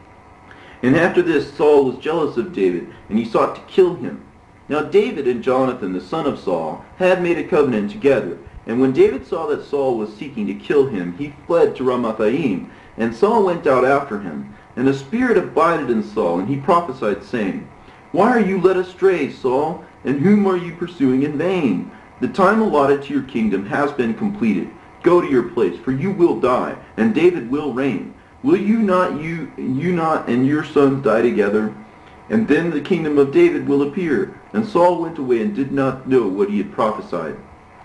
S2: And after this Saul was jealous of David, and he sought to kill him. Now David and Jonathan, the son of Saul, had made a covenant together. And when David saw that Saul was seeking to kill him, he fled to Ramathaim, and Saul went out after him. And the Spirit abided in Saul, and he prophesied, saying, Why are you led astray, Saul? And whom are you pursuing in vain? The time allotted to your kingdom has been completed. Go to your place, for you will die, and David will reign. Will you not, you, you not and your sons die together? And then the kingdom of David will appear. And Saul went away and did not know what he had prophesied.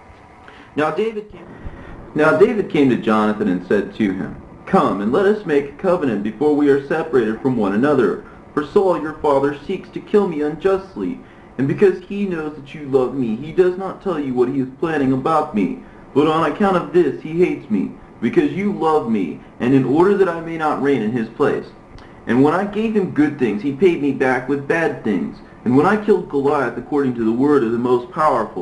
S2: Now David came, now David came to Jonathan and said to him, Come, and let us make a covenant before we are separated from one another. For Saul your father seeks to kill me unjustly, and because he knows that you love me, he does not tell you what he is planning about me. But on account of this he hates me, because you love me, and in order that I may not reign in his place. And when I gave him good things, he paid me back with bad things. And when I killed Goliath according to the word of the most powerful,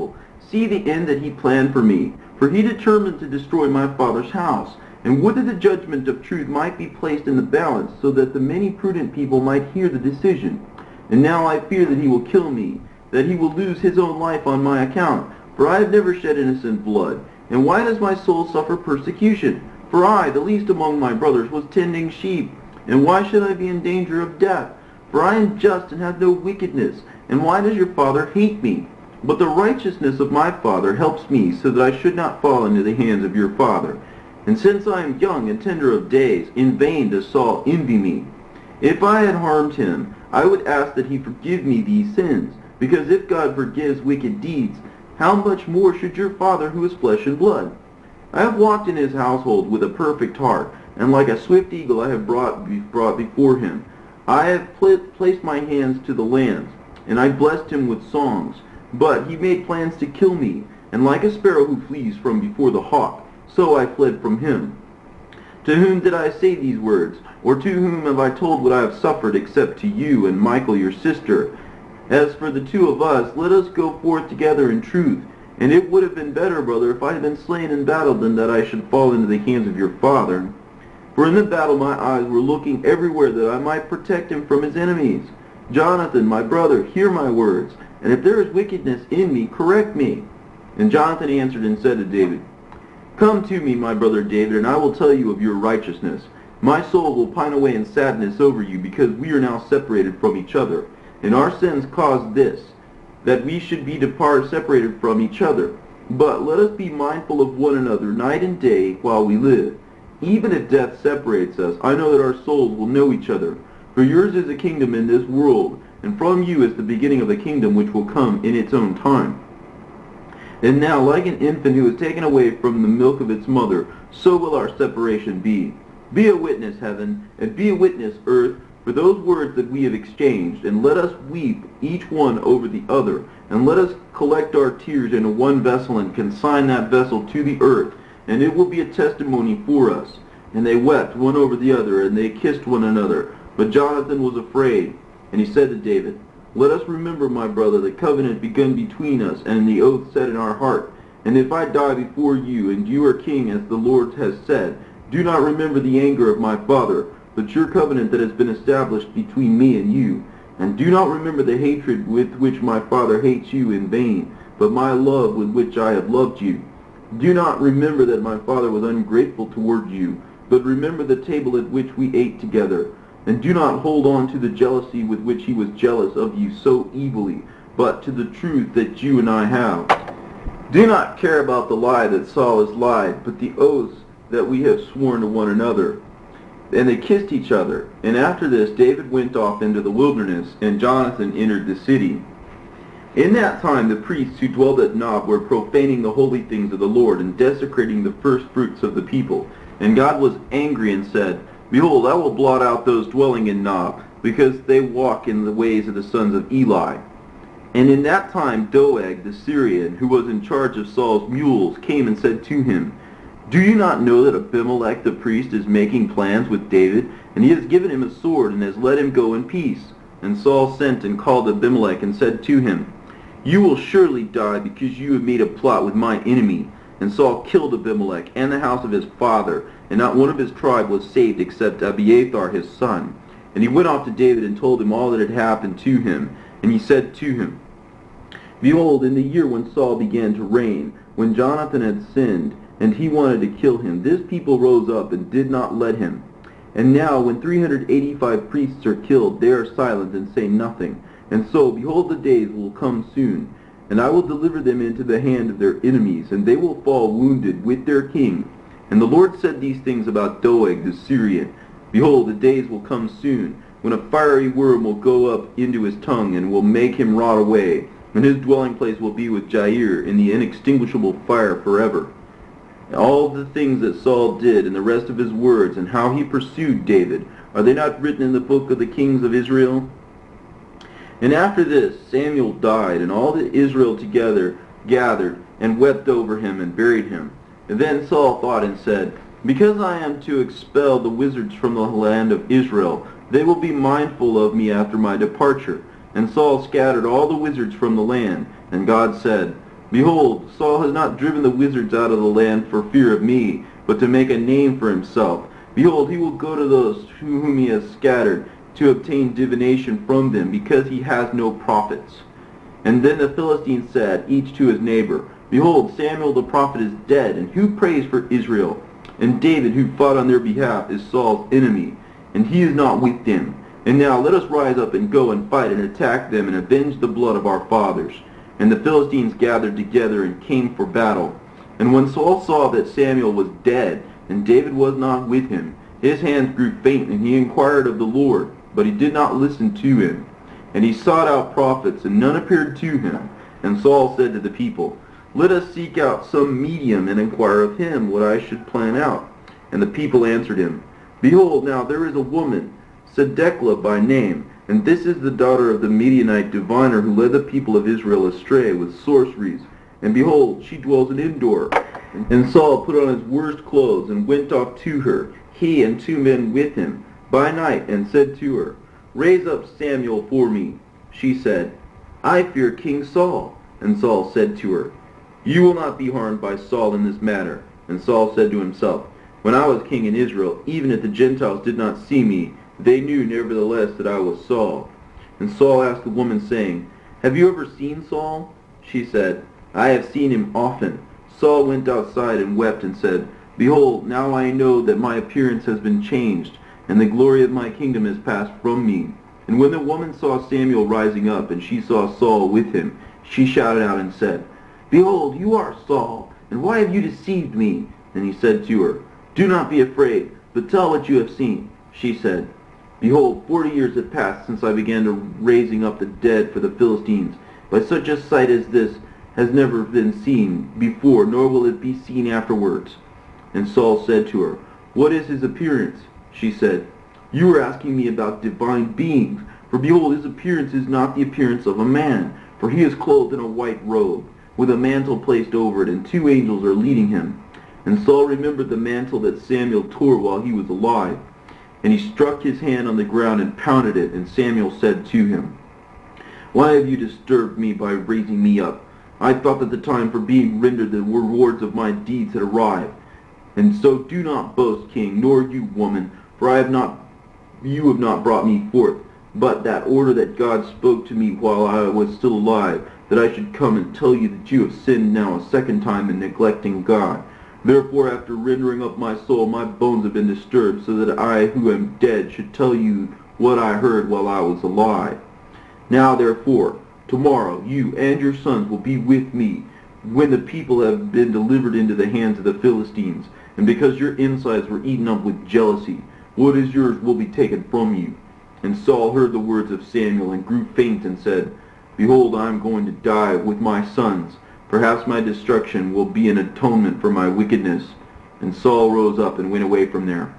S2: See the end that he planned for me. For he determined to destroy my father's house. And would that the judgment of truth might be placed in the balance, so that the many prudent people might hear the decision. And now I fear that he will kill me, that he will lose his own life on my account. For I have never shed innocent blood. And why does my soul suffer persecution? For I, the least among my brothers, was tending sheep. And why should I be in danger of death? For I am just and have no wickedness. And why does your father hate me? But the righteousness of my father helps me, so that I should not fall into the hands of your father. And since I am young and tender of days, in vain does Saul envy me. If I had harmed him, I would ask that he forgive me these sins. Because if God forgives wicked deeds, how much more should your father who is flesh and blood? I have walked in his household with a perfect heart, and like a swift eagle I have brought, brought before him. I have pl placed my hands to the lands, and I blessed him with songs. But he made plans to kill me, and like a sparrow who flees from before the hawk, so I fled from him. To whom did I say these words? Or to whom have I told what I have suffered, except to you and Michal your sister? As for the two of us, let us go forth together in truth. And it would have been better, brother, if I had been slain in battle, than that I should fall into the hands of your father. For in the battle my eyes were looking everywhere, that I might protect him from his enemies. Jonathan, my brother, hear my words, and if there is wickedness in me, correct me. And Jonathan answered and said to David, Come to me, my brother David, and I will tell you of your righteousness. My soul will pine away in sadness over you, because we are now separated from each other. And our sins caused this, that we should be depart separated from each other. But let us be mindful of one another night and day while we live. Even if death separates us, I know that our souls will know each other. For yours is a kingdom in this world, and from you is the beginning of the kingdom which will come in its own time. And now, like an infant who is taken away from the milk of its mother, so will our separation be. Be a witness, heaven, and be a witness, earth, for those words that we have exchanged, and let us weep each one over the other, and let us collect our tears into one vessel, and consign that vessel to the earth, and it will be a testimony for us. And they wept one over the other, and they kissed one another. But Jonathan was afraid, and he said to David, Let us remember, my brother, the covenant begun between us, and the oath set in our heart. And if I die before you, and you are king as the Lord has said, do not remember the anger of my father, but your covenant that has been established between me and you. And do not remember the hatred with which my father hates you in vain, but my love with which I have loved you. Do not remember that my father was ungrateful toward you, but remember the table at which we ate together. And do not hold on to the jealousy with which he was jealous of you so evilly, but to the truth that you and I have. Do not care about the lie that Saul has lied, but the oaths that we have sworn to one another. And they kissed each other. And after this David went off into the wilderness, and Jonathan entered the city. In that time the priests who dwelled at Nob were profaning the holy things of the Lord, and desecrating the first fruits of the people. And God was angry and said, Behold, I will blot out those dwelling in Nob, because they walk in the ways of the sons of Eli. And in that time Doeg the Syrian, who was in charge of Saul's mules, came and said to him, Do you not know that Abimelech the priest is making plans with David, and he has given him a sword, and has let him go in peace? And Saul sent and called Abimelech, and said to him, You will surely die, because you have made a plot with my enemy. And Saul killed Abimelech and the house of his father, and not one of his tribe was saved except Abiathar his son. And he went off to David and told him all that had happened to him. And he said to him, Behold, in the year when Saul began to reign, when Jonathan had sinned, and he wanted to kill him, this people rose up and did not let him. And now, when three hundred eighty-five priests are killed, they are silent and say nothing. And so, behold, the days will come soon, and I will deliver them into the hand of their enemies, and they will fall wounded with their king. And the Lord said these things about Doeg the Syrian. Behold, the days will come soon, when a fiery worm will go up into his tongue, and will make him rot away, and his dwelling place will be with Jair in the inextinguishable fire forever. All the things that Saul did, and the rest of his words, and how he pursued David, are they not written in the book of the kings of Israel? And after this Samuel died, and all the Israel together gathered, and wept over him, and buried him. And then Saul thought and said, Because I am to expel the wizards from the land of Israel, they will be mindful of me after my departure. And Saul scattered all the wizards from the land. And God said, Behold, Saul has not driven the wizards out of the land for fear of me, but to make a name for himself. Behold, he will go to those whom he has scattered, to obtain divination from them, because he has no prophets. And then the Philistines said, each to his neighbor, Behold, Samuel the prophet is dead, and who prays for Israel? And David, who fought on their behalf, is Saul's enemy, and he is not with them. And now let us rise up and go and fight and attack them and avenge the blood of our fathers. And the Philistines gathered together and came for battle. And when Saul saw that Samuel was dead, and David was not with him, his hands grew faint, and he inquired of the Lord, but he did not listen to him. And he sought out prophets, and none appeared to him. And Saul said to the people, Let us seek out some medium and inquire of him what I should plan out. And the people answered him, Behold, now there is a woman, Sedeklah by name, and this is the daughter of the Midianite diviner who led the people of Israel astray with sorceries. And behold, she dwells in Endor. And Saul put on his worst clothes and went off to her, he and two men with him, by night, and said to her, Raise up Samuel for me. She said, I fear King Saul. And Saul said to her, You will not be harmed by Saul in this matter. And Saul said to himself, When I was king in Israel, even if the Gentiles did not see me, they knew nevertheless that I was Saul. And Saul asked the woman, saying, Have you ever seen Saul? She said, I have seen him often. Saul went outside and wept and said, Behold, now I know that my appearance has been changed, and the glory of my kingdom is passed from me. And when the woman saw Samuel rising up, and she saw Saul with him, she shouted out and said, Behold, you are Saul, and why have you deceived me? And he said to her, Do not be afraid, but tell what you have seen. She said, Behold, forty years have passed since I began to raising up the dead for the Philistines. By such a sight as this has never been seen before, nor will it be seen afterwards. And Saul said to her, What is his appearance? She said, You are asking me about divine beings, for behold, his appearance is not the appearance of a man, for he is clothed in a white robe, with a mantle placed over it, and two angels are leading him. And Saul remembered the mantle that Samuel tore while he was alive. And he struck his hand on the ground and pounded it, and Samuel said to him, Why have you disturbed me by raising me up? I thought that the time for being rendered the rewards of my deeds had arrived. And so do not boast, king, nor you, woman, for I have not, you have not brought me forth, but that order that God spoke to me while I was still alive, that I should come and tell you that you have sinned now a second time in neglecting God. Therefore, after rendering up my soul, my bones have been disturbed, so that I, who am dead, should tell you what I heard while I was alive. Now, therefore, tomorrow you and your sons will be with me, when the people have been delivered into the hands of the Philistines. And because your insides were eaten up with jealousy, what is yours will be taken from you. And Saul heard the words of Samuel, and grew faint, and said, Behold, I am going to die with my sons. Perhaps my destruction will be an atonement for my wickedness. And Saul rose up and went away from there.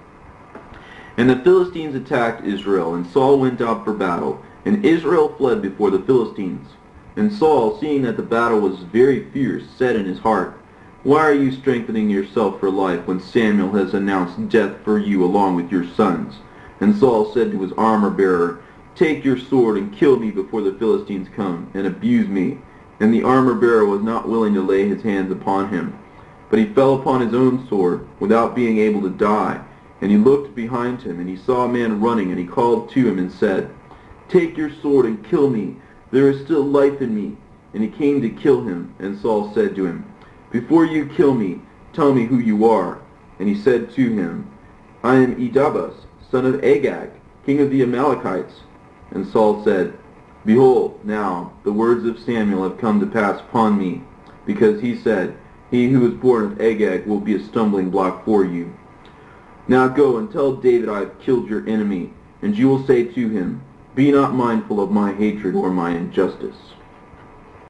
S2: And the Philistines attacked Israel, and Saul went out for battle, and Israel fled before the Philistines. And Saul, seeing that the battle was very fierce, said in his heart, Why are you strengthening yourself for life when Samuel has announced death for you along with your sons? And Saul said to his armor-bearer, Take your sword and kill me before the Philistines come and abuse me. And the armor-bearer was not willing to lay his hands upon him. But he fell upon his own sword, without being able to die. And he looked behind him, and he saw a man running, and he called to him and said, Take your sword and kill me. There is still life in me. And he came to kill him. And Saul said to him, Before you kill me, tell me who you are. And he said to him, I am Idabas, son of Agag, king of the Amalekites. And Saul said, Behold, now the words of Samuel have come to pass upon me, because he said, He who is born of Agag will be a stumbling block for you. Now go and tell David I have killed your enemy, and you will say to him, Be not mindful of my hatred or my injustice.